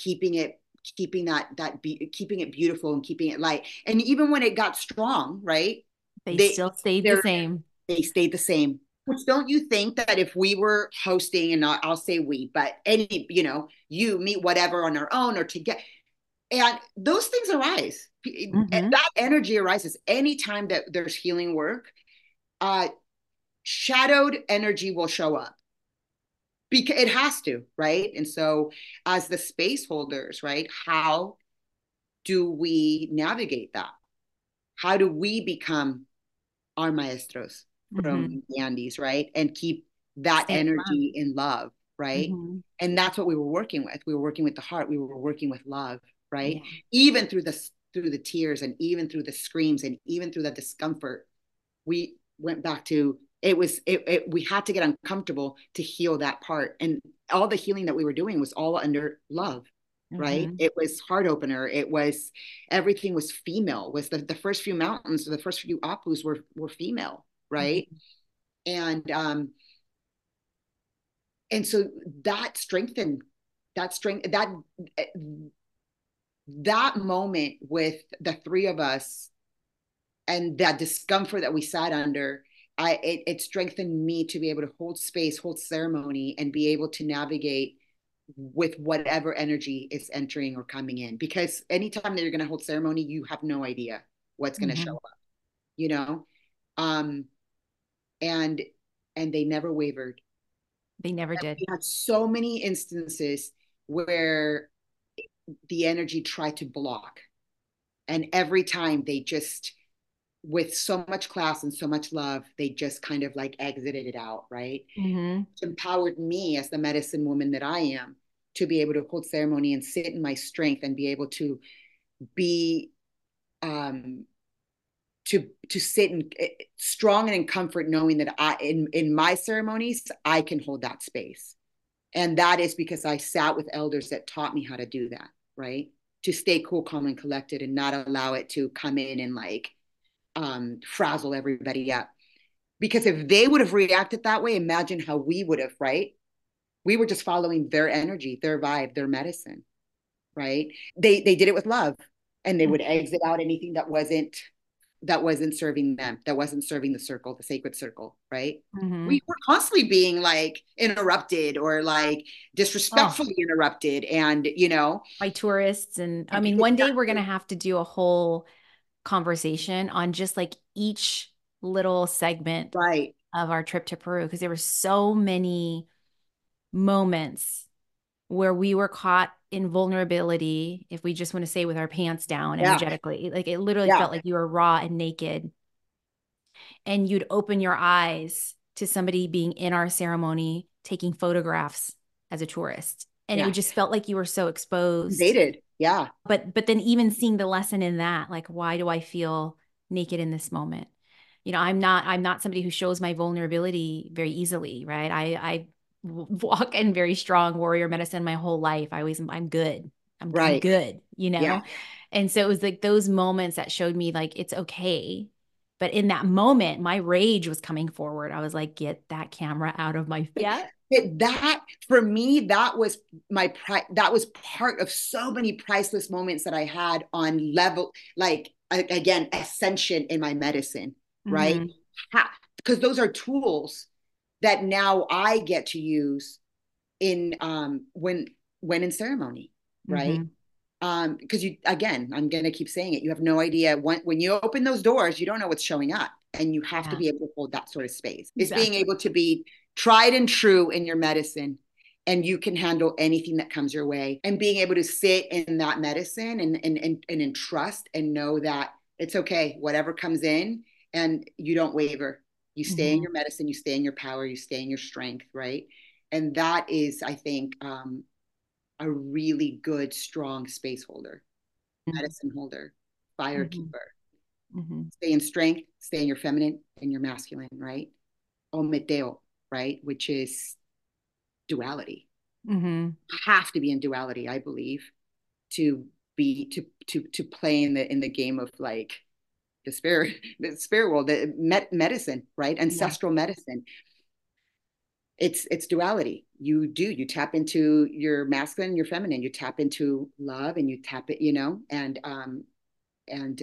keeping it beautiful and keeping it light. And even when it got strong, right, They they still stayed the they're same. they stayed the same. Which don't you think that if we were hosting, and I'll say we, but any, you, me, whatever, on our own or together, And those things arise. Mm-hmm. That energy arises anytime that there's healing work. Uh, Shadowed energy will show up because it has to, right? And so, as the space holders, right, how do we navigate that? How do we become our maestros from Mm-hmm. the Andes, right? And keep that Stay in love. energy in love, right? Mm-hmm. And that's what we were working with. We were working with the heart. We were working with love, right? Yeah. Even through the tears and even through the screams and even through the discomfort, we went back to we had to get uncomfortable to heal that part. And all the healing that we were doing was all under love, right? Mm-hmm. It was heart opener. It was everything was female. Was the first few mountains, the first few apus were female, right? Mm-hmm. And and so that strengthened that strength that moment with the three of us and that discomfort that we sat under, it strengthened me to be able to hold space, hold ceremony, and be able to navigate with whatever energy is entering or coming in. Because anytime that you're going to hold ceremony, you have no idea what's going to show Mm-hmm. up, you know? Um, and they never wavered. They never And did. we had so many instances where the energy tried to block. And every time they just, with so much class and so much love, they just kind of like exited it out, right? Mm-hmm. It empowered me as the medicine woman that I am to be able to hold ceremony and sit in my strength and be able to be um to sit in strong and in comfort knowing that I in my ceremonies I can hold that space. And that is because I sat with elders that taught me how to do that, right? To stay cool, calm, and collected and not allow it to come in and like frazzle everybody up. Because if they would have reacted that way, imagine how we would have, right? We were just following their energy, their vibe, their medicine, right? They did it with love, and they would exit out anything that wasn't serving them, that wasn't serving the circle, the sacred circle, right? Mm-hmm. We were constantly being like interrupted or like Oh, disrespectfully interrupted, and you know, by tourists. And I mean, one day we're going to have to do a whole conversation on just like each little segment right, of our trip to Peru because there were so many moments where we were caught in vulnerability, if we just want to say with our pants down yeah, energetically. Like it literally yeah, felt like you were raw and naked, and you'd open your eyes to somebody being in our ceremony taking photographs as a tourist. And it yeah, would just felt like you were so exposed. invaded, yeah, But then even seeing the lesson in that, like why do I feel naked in this moment? You know, I'm not somebody who shows my vulnerability very easily, right? I walk in very strong warrior medicine my whole life. I'm good. I'm right, good, yeah, And so it was like those moments that showed me like it's okay. But in that moment, my rage was coming forward. I was like, get that camera out of my face. Yeah. that for me that was that was part of so many priceless moments that I had on level like again ascension in my medicine, right? Mm-hmm. Because those are tools that now I get to use in when in ceremony, right? Mm-hmm. Because you again, I'm gonna keep saying it, you have no idea when you open those doors, you don't know what's showing up. And you have to Yeah, be able to hold that sort of space. It's being exactly. able to be tried and true in your medicine and you can handle anything that comes your way and being able to sit in that medicine and in trust and know that it's okay, whatever comes in, and you don't waver. You stay in Mm-hmm. your medicine, you stay in your power, you stay in your strength, right? And that is, I think, a really good, strong space holder, medicine holder, fire Mm-hmm. keeper. Mm-hmm. Stay in strength, stay in your feminine and your masculine, right? Ometeo, right? Which is duality. Mm-hmm. Have to be in duality, I believe, to be to play in the game of like the spirit world, the medicine, right? Yeah. Ancestral medicine. It's duality. You tap into your masculine and your feminine. You tap into love and you tap it, you know, and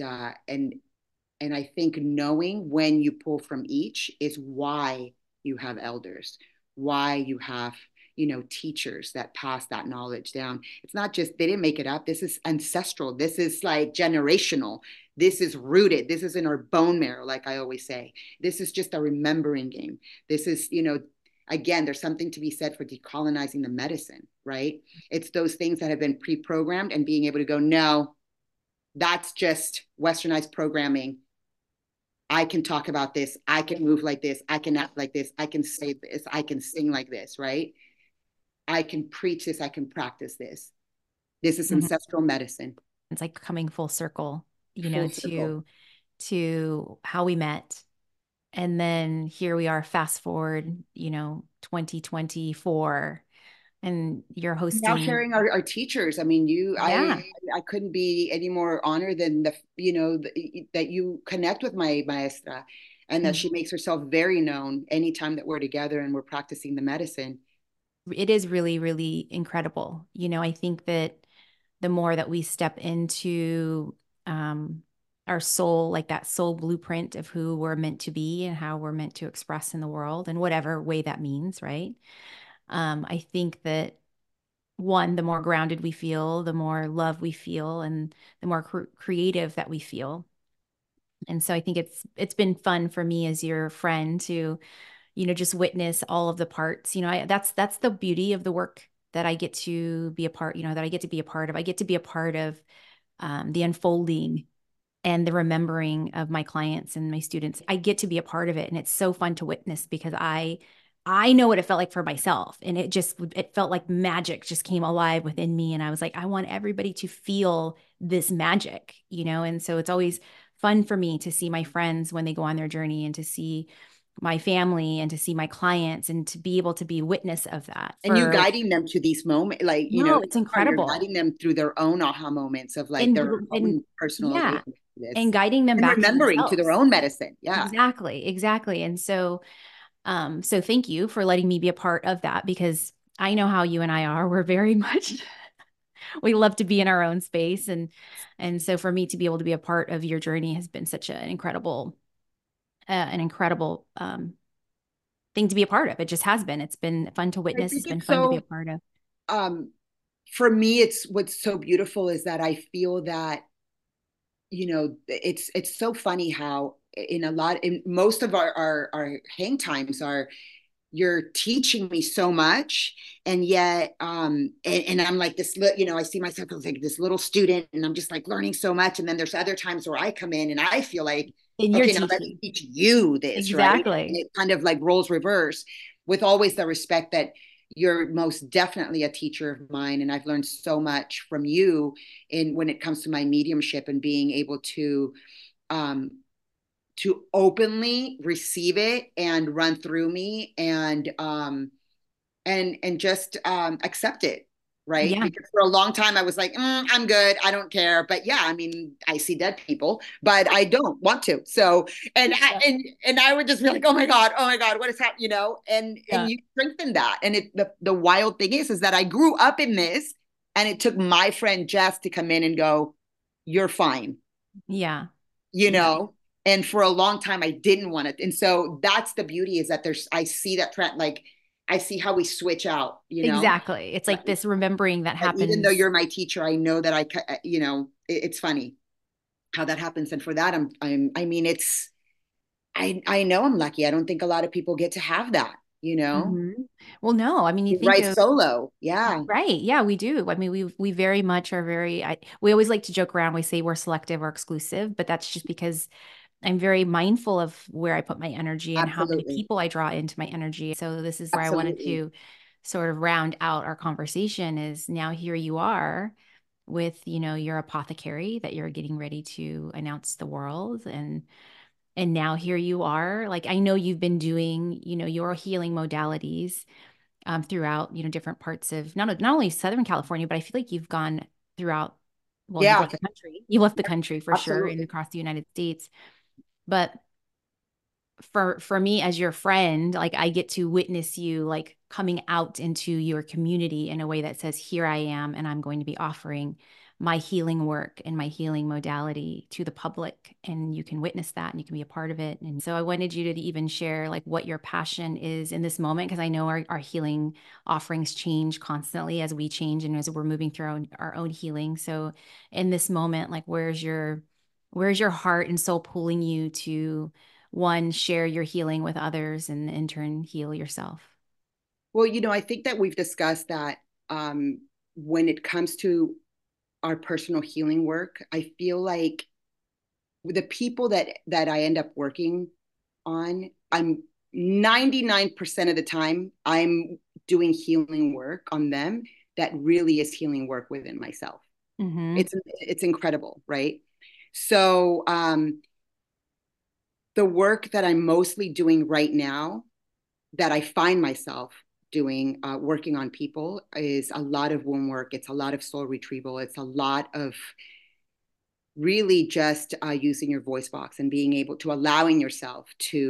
and I think knowing when you pull from each is why you have elders, why you have teachers that pass that knowledge down. It's not just, they didn't make it up. This is ancestral. This is like generational. This is rooted. This is in our bone marrow, like I always say. This is just a remembering game. This is, again, there's something to be said for decolonizing the medicine, right? It's those things that have been pre-programmed and being able to go, no, that's just westernized programming. I can talk about this. I can move like this. I can act like this. I can say this. I can sing like this, right? I can preach this. I can practice this. This is Mhm. ancestral medicine. It's like coming full circle, Full circle. to how we met. And then here we are, fast forward, 2024, and you're Now hosting. sharing our teachers. I mean, Yeah. I couldn't be any more honored than that you connect with my maestra, and that she Mhm. makes herself very known anytime that we're together and we're practicing the medicine. It is really, really incredible. I think that the more that we step into um, our soul, like that soul blueprint of who we're meant to be and how we're meant to express in the world, and whatever way that means, right? I think that one, the more grounded we feel, the more love we feel, and the more creative that we feel. And so I think it's been fun for me as your friend to, just witness all of the parts. That's the beauty of the work that I get to be a part, that I get to be a part of. I get to be a part of the unfolding and the remembering of my clients and my students. I get to be a part of it, and it's so fun to witness because I know what it felt like for myself, and it felt like magic just came alive within me, and I was like, I want everybody to feel this magic, and so it's always fun for me to see my friends when they go on their journey, and to see my family, and to see my clients, and to be able to be witness of that. And you For guiding them to these moments, like, No, it's you're incredible. guiding them through their own aha moments of like and their and own personal yeah, awakening to and this guiding them and back to remembering to their themselves. own medicine. Yeah. Exactly, exactly. And so thank you for letting me be a part of that, because I know how you and I are. We're very much we love to be in our own space, and so for me to be able to be a part of your journey has been such an incredible thing to be a part of. It just has been. It's been fun to I witness. It's think been it's fun to be a so, part of. um, for me, it's what's so beautiful is that I feel that, it's so funny how in most of our hang times are, you're teaching me so much, and yet and I'm like this I see myself as like this little student, and I'm just like learning so much, and then there's other times where I come in and I feel like, And you're okay, now let me teaching. teach you this, right? And Exactly. it kind of like roles reverse, with always the respect that you're most definitely a teacher of mine, and I've learned so much from you in when it comes to my mediumship and being able um to openly receive it and run through me, and just accept it, right? Yeah. Because for a long time I was like, I'm good, I don't care. But yeah, I mean, I see dead people, but I don't want to. So, Yeah. and I would just be like, oh my god, what is happening? And Yeah. you strengthen that. And the wild thing is that I grew up in this, and it took my friend Jess to come in and go, you're fine, Yeah. you Yeah. know and for a long time I didn't want it, and so that's the beauty, is that I see that trend, like I see how we switch out, Exactly. It's like, like this remembering that even though happens. you're my teacher, I know that it's funny how that happens. And for that, I mean, I know I'm lucky. I don't think a lot of people get to have that, Mhm. Well, no, I mean, you you think write of solo. Yeah, right. Yeah, we do. I mean, we very much are we always like to joke around. We say we're selective or exclusive, but that's just because I'm very mindful of where I put my energy and how many absolutely, people I draw into my energy. So this is where I wanted absolutely. to sort of round out our conversation is now here you are with, your apothecary that you're getting ready to announce to the world, and now here you are. Like I know you've been doing, your healing modalities throughout, different parts of not only Southern California, but I feel like you've gone throughout, well, you've Yeah, left the country. You left the country for sure and absolutely. across the United States. But for me as your friend, like I get to witness you like coming out into your community in a way that says, here I am, and I'm going to be offering my healing work and my healing modality to the public, and you can witness that and you can be a part of it. And so I wanted you to even share like what your passion is in this moment, because I know our healing offerings change constantly as we change and as we're moving through our own healing. So in this moment, like where's your heart and soul pulling you to, one, share your healing with others and in turn heal yourself? Well, I think that we've discussed that um, when it comes to our personal healing work, I feel like the people that I end up working on, I'm 99% of the time I'm doing healing work on them that really is healing work within myself. Mm-hmm. It's incredible, right? So the work that I'm mostly doing right now, that I find myself doing, working on people, is a lot of womb work. It's a lot of soul retrieval. It's a lot of really just using your voice box and being able to allowing yourself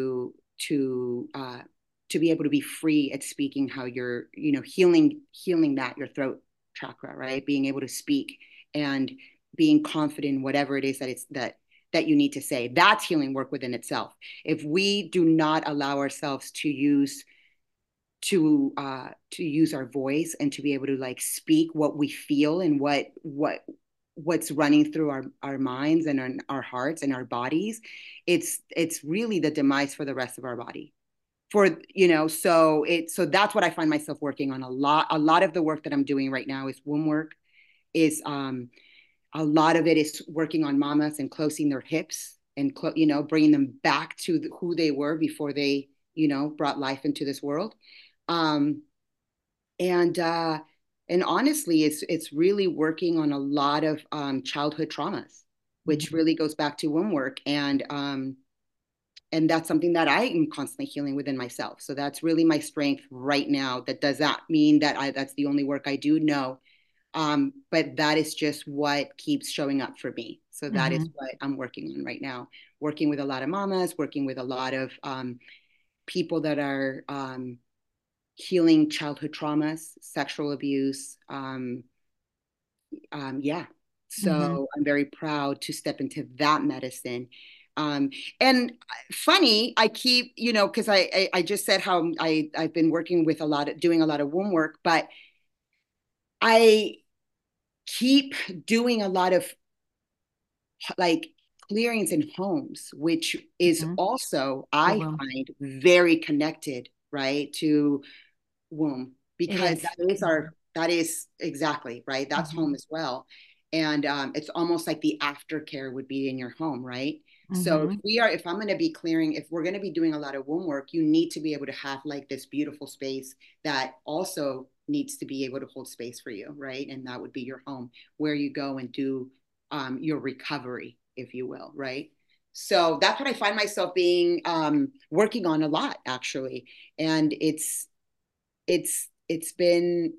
to be able to be free at speaking how you're healing that your throat chakra, right? Being able to speak and being confident in whatever it is that you need to say. That's healing work within itself. If we do not allow ourselves to use our voice and to be able to like speak what we feel and what's running through our minds and our hearts and our bodies, it's really the demise for the rest of our body. So that's what I find myself working on a lot of the work that I'm doing right now is womb work, is a lot of it is working on mamas and closing their hips and bringing them back to who they were before they brought life into this world. um, and and honestly, it's really working on a lot of childhood traumas, which Mm-hmm. really goes back to womb work, and that's something that I am constantly healing within myself. So that's really my strength right now. That does that mean that that's the only work I do? No, but that is just what keeps showing up for me. So that is Mm-hmm. what I'm working on right now. Working with a lot of mamas, working with a lot of people that are healing childhood traumas, sexual abuse. Yeah. Mm-hmm. So I'm very proud to step into that medicine. Um, and funny, I keep, because I just said how I've been working with doing a lot of womb work, but I keep doing a lot of like clearings in homes, which is Mm-hmm. also, The I womb. find, very connected, right, to womb, It because is. that is exactly right. That's home Mm-hmm. as well. And it's almost like the aftercare would be in your home, right? So Mm-hmm. if I'm going to be clearing, if we're going to be doing a lot of womb work, you need to be able to have like this beautiful space that also needs to be able to hold space for you, right? And that would be your home, where you go and do your recovery, if you will, right? So that's what I find myself being working on a lot, actually. And it's been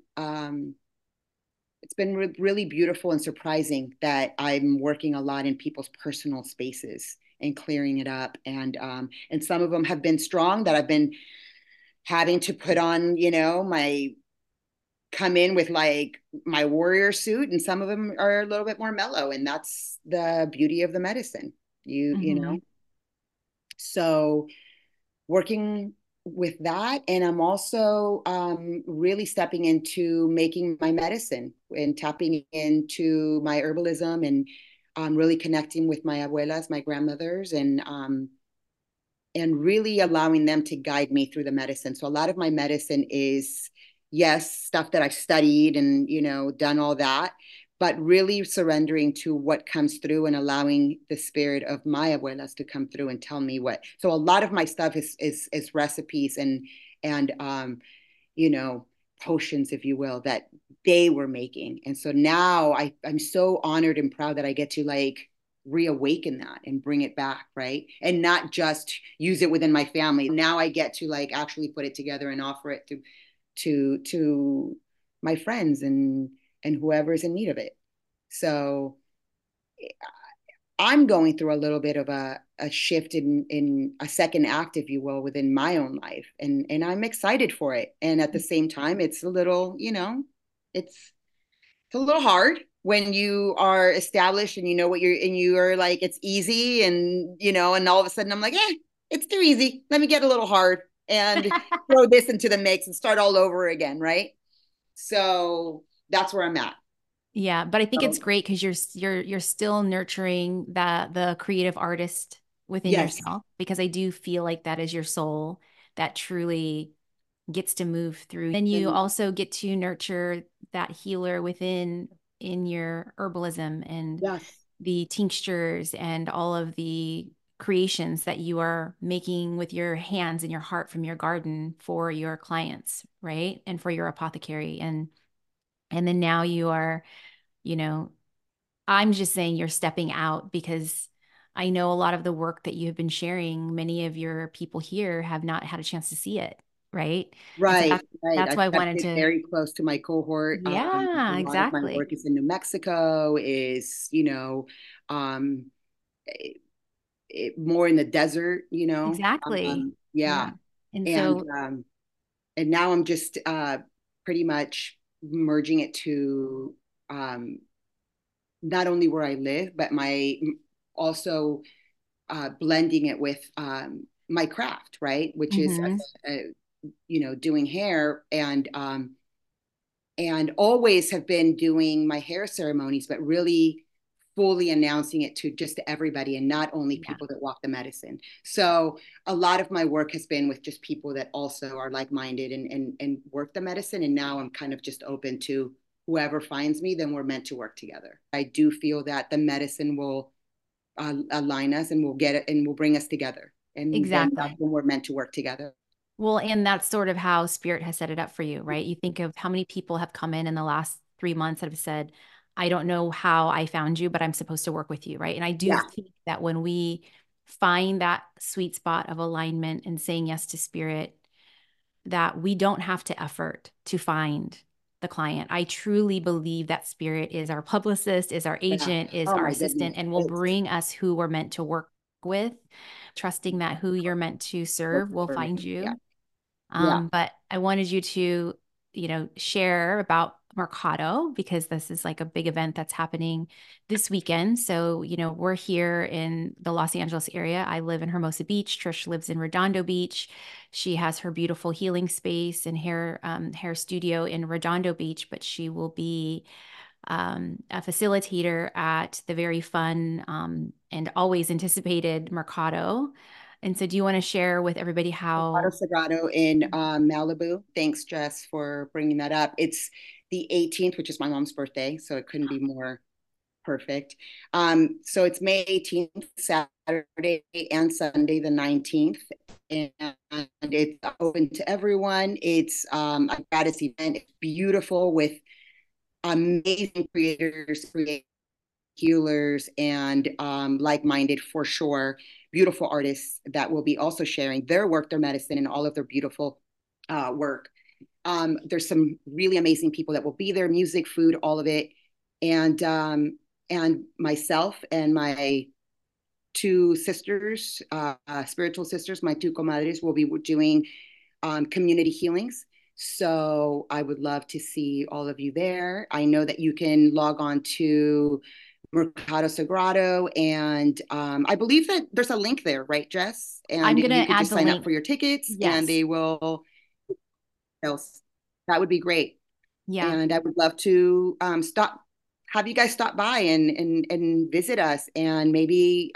really beautiful and surprising that I'm working a lot in people's personal spaces and clearing it up, and some of them have been strong, that I've been having to put on, my come in with like my warrior suit, and some of them are a little bit more mellow, and that's the beauty of the medicine. You Mm-hmm. know so working with that. And I'm also really stepping into making my medicine and tapping into my herbalism, and really connecting with my abuelas, my grandmothers, and really allowing them to guide me through the medicine. So a lot of my medicine is, yes, stuff that I've studied and, done all that, but really surrendering to what comes through and allowing the spirit of my abuelas to come through and tell me what. So a lot of my stuff is recipes and you know, potions, if you will, that they were making. And so now I'm so honored and proud that I get to like reawaken that and bring it back, right? And not just use it within my family. Now I get to like actually put it together and offer it to my friends and whoever's in need of it. So I'm going through a little bit of a shift in a second act, if you will, within my own life. And I'm excited for it. And at the same time, it's a little, it's a little hard, when you are established and you know what you're, and you are like, it's easy, and and all of a sudden I'm like, it's too easy. Let me get a little hard and throw this into the mix and start all over again, right? So that's where I'm at. Yeah, but I think it's So, great because you're still nurturing the creative artist within yes, yourself, because I do feel like that is your soul that truly gets to move through. And you and also get to nurture that healer within in your herbalism and yes, the tinctures and all of the creations that you are making with your hands and your heart from your garden for your clients, right? And for your apothecary. And then now you are, you know, I'm just saying you're stepping out because I know a lot of the work that you have been sharing, many of your people here have not had a chance to see it, right? And so right, right. that's I've why I kept wanted it to, very close to my cohort. A yeah, lot of my exactly. work is in New Mexico, is, um, more in the desert, Exactly. yeah. Yeah. And And so, now I'm just pretty much merging it to um, not only where I live, but my also blending it with my craft, right? Which is, mhm, doing hair, and always have been doing my hair ceremonies, but really fully announcing it to just everybody and not only yeah, people that walk the medicine. So a lot of my work has been with just people that also are like-minded and work the medicine. And now I'm kind of just open to whoever finds me, then we're meant to work together. I do feel that the medicine will align us, and we'll get it, and will bring us together. And then that's exactly. when we're meant to work together. Well, and that's sort of how spirit has set it up for you, right? You think of how many people have come in the last 3 months that have said, I don't know how I found you, but I'm supposed to work with you, right? And I do Yeah. think that when we find that sweet spot of alignment and saying yes to spirit, that we don't have to effort to find the client. I truly believe that spirit is our publicist, is our Yeah. agent, is Oh our my goodness. assistant, and will It's bring us who we're meant to work with, trusting that who you're meant to serve will for me. find Yeah. you. Yeah. But I wanted you to, share about Mercado because this is like a big event that's happening this weekend. So, we're here in the Los Angeles area. I live in Hermosa Beach. Trish lives in Redondo Beach. She has her beautiful healing space and hair studio in Redondo Beach, but she will be a facilitator at the very fun and always anticipated Mercado. And so, do you want to share with everybody Mercado how? Sagrado in Malibu. Thanks, Jess, for bringing that up. It's the 18th, which is my mom's birthday, so it couldn't be more perfect. So it's May 18th, Saturday and Sunday, the 19th. And it's open to everyone. It's a gratis event. It's beautiful with amazing creators, healers, and like-minded, for sure, beautiful artists that will be also sharing their work, their medicine, and all of their beautiful work. There's some really amazing people that will be there, music, food, all of it. And myself and my two sisters, spiritual sisters, my two comadres, will be doing community healings. So I would love to see all of you there. I know that you can log on to Mercado Sagrado, and I believe that there's a link there, right, Jess? And I'm going you to could add just the sign up link. for your tickets, and Yes. they will. That would be great. Yeah. And I would love to have you guys stop by and visit us, and maybe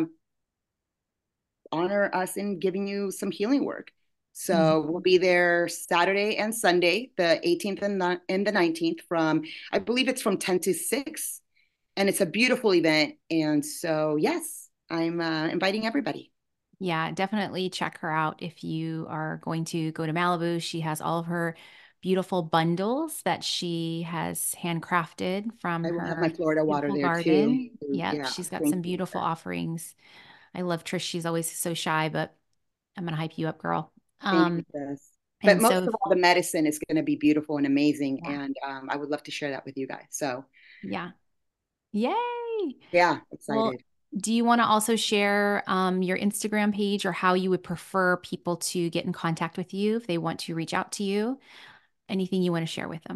honor us in giving you some healing work. So Mhm. we'll be there Saturday and Sunday, the 18th and the 19th, from, I believe it's from 10 to 6. And it's a beautiful event. And so, yes, I'm inviting everybody. Yeah, definitely check her out if you are going to go to Malibu. She has all of her beautiful bundles that she has handcrafted from I will have my her Florida water beautiful there too. garden. Yep, Yeah, she's got thank some you. beautiful offerings. I love Trish. She's always so shy, but I'm gonna hype you up, girl. Thank you, Um, Jess. But and most so of all, the medicine is going to be beautiful and amazing. yeah, And I would love to share that with you guys. So, yeah. Yay. yeah, Well, excited. do you want to also share your Instagram page or how you would prefer people to get in contact with you if they want to reach out to you? Anything you want to share with them?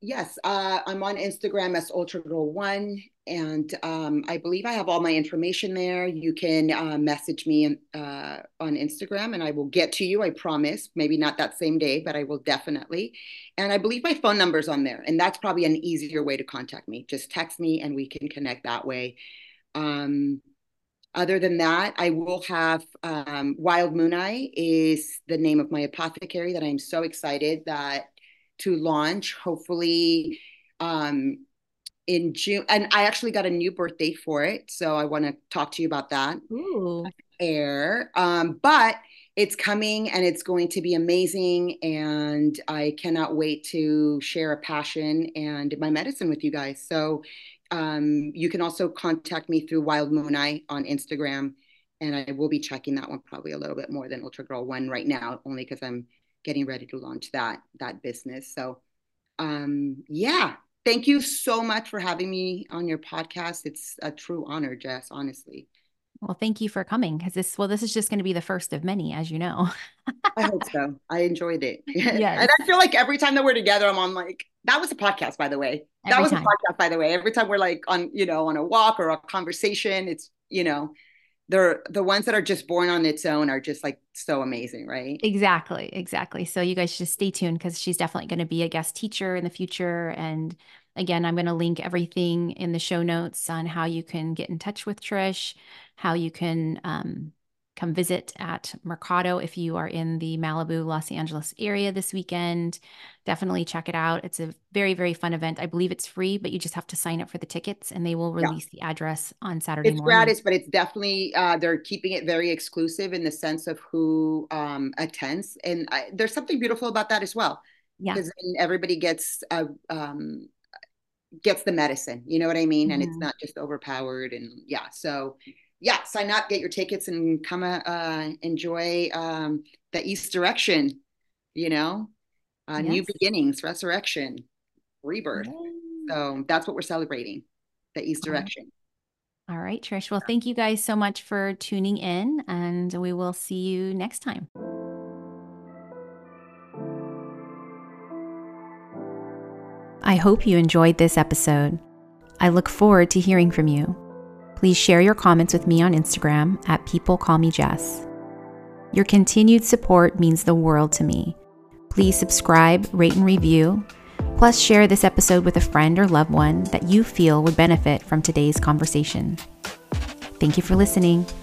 Yes, I'm on Instagram as Ultra Girl One, and I believe I have all my information there. You can message me on Instagram, and I will get to you. I promise. Maybe not that same day, but I will definitely. And I believe my phone number's on there, and that's probably an easier way to contact me. Just text me, and we can connect that way. Um, Other than that, I will have Wild Moon Eye is the name of my apothecary that I'm so excited that to launch. Hopefully, um, in June. And I actually got a new birth date for it, so I want to talk to you about that. Ooh. Air, but it's coming and it's going to be amazing, and I cannot wait to share a passion and my medicine with you guys. So you can also contact me through Wild Moon Eye on Instagram, and I will be checking that one probably a little bit more than Ultra Girl One right now, only because I'm getting ready to launch that business. So yeah, thank you so much for having me on your podcast. It's a true honor, Jess, honestly. Well, thank you for coming because this is just going to be the first of many, as you know. I hope so. I enjoyed it. And Yes, I feel like every time that we're together, I'm on like, that was a podcast, by the way. That every was a time. podcast, by the way. Every time we're like on, on a walk or a conversation, it's, they're the ones that are just born on its own are just like so amazing, right? Exactly, exactly. So you guys just stay tuned because she's definitely going to be a guest teacher in the future. And again, I'm going to link everything in the show notes on how you can get in touch with Trish, how you can come visit at Mercado if you are in the Malibu, Los Angeles area this weekend. Definitely check it out. It's a very, very fun event. I believe it's free, but you just have to sign up for the tickets and they will Yeah. release the address on Saturday It's morning. gratis, but it's definitely they're keeping it very exclusive in the sense of who attends, and there's something beautiful about that as well, Yeah. because then everybody gets the medicine. You know what I mean? And it's Mhm. not just overpowered. And yeah, so yeah, sign up, get your tickets, and come enjoy the East direction. You know, new Yes. beginnings, resurrection, rebirth. Yay. So that's what we're celebrating, the East All direction. All right, Trish. Well, thank you guys so much for tuning in, and we will see you next time. I hope you enjoyed this episode. I look forward to hearing from you. Please share your comments with me on Instagram at People Call Me Jess. Your continued support means the world to me. Please subscribe, rate, and review. Plus, share this episode with a friend or loved one that you feel would benefit from today's conversation. Thank you for listening.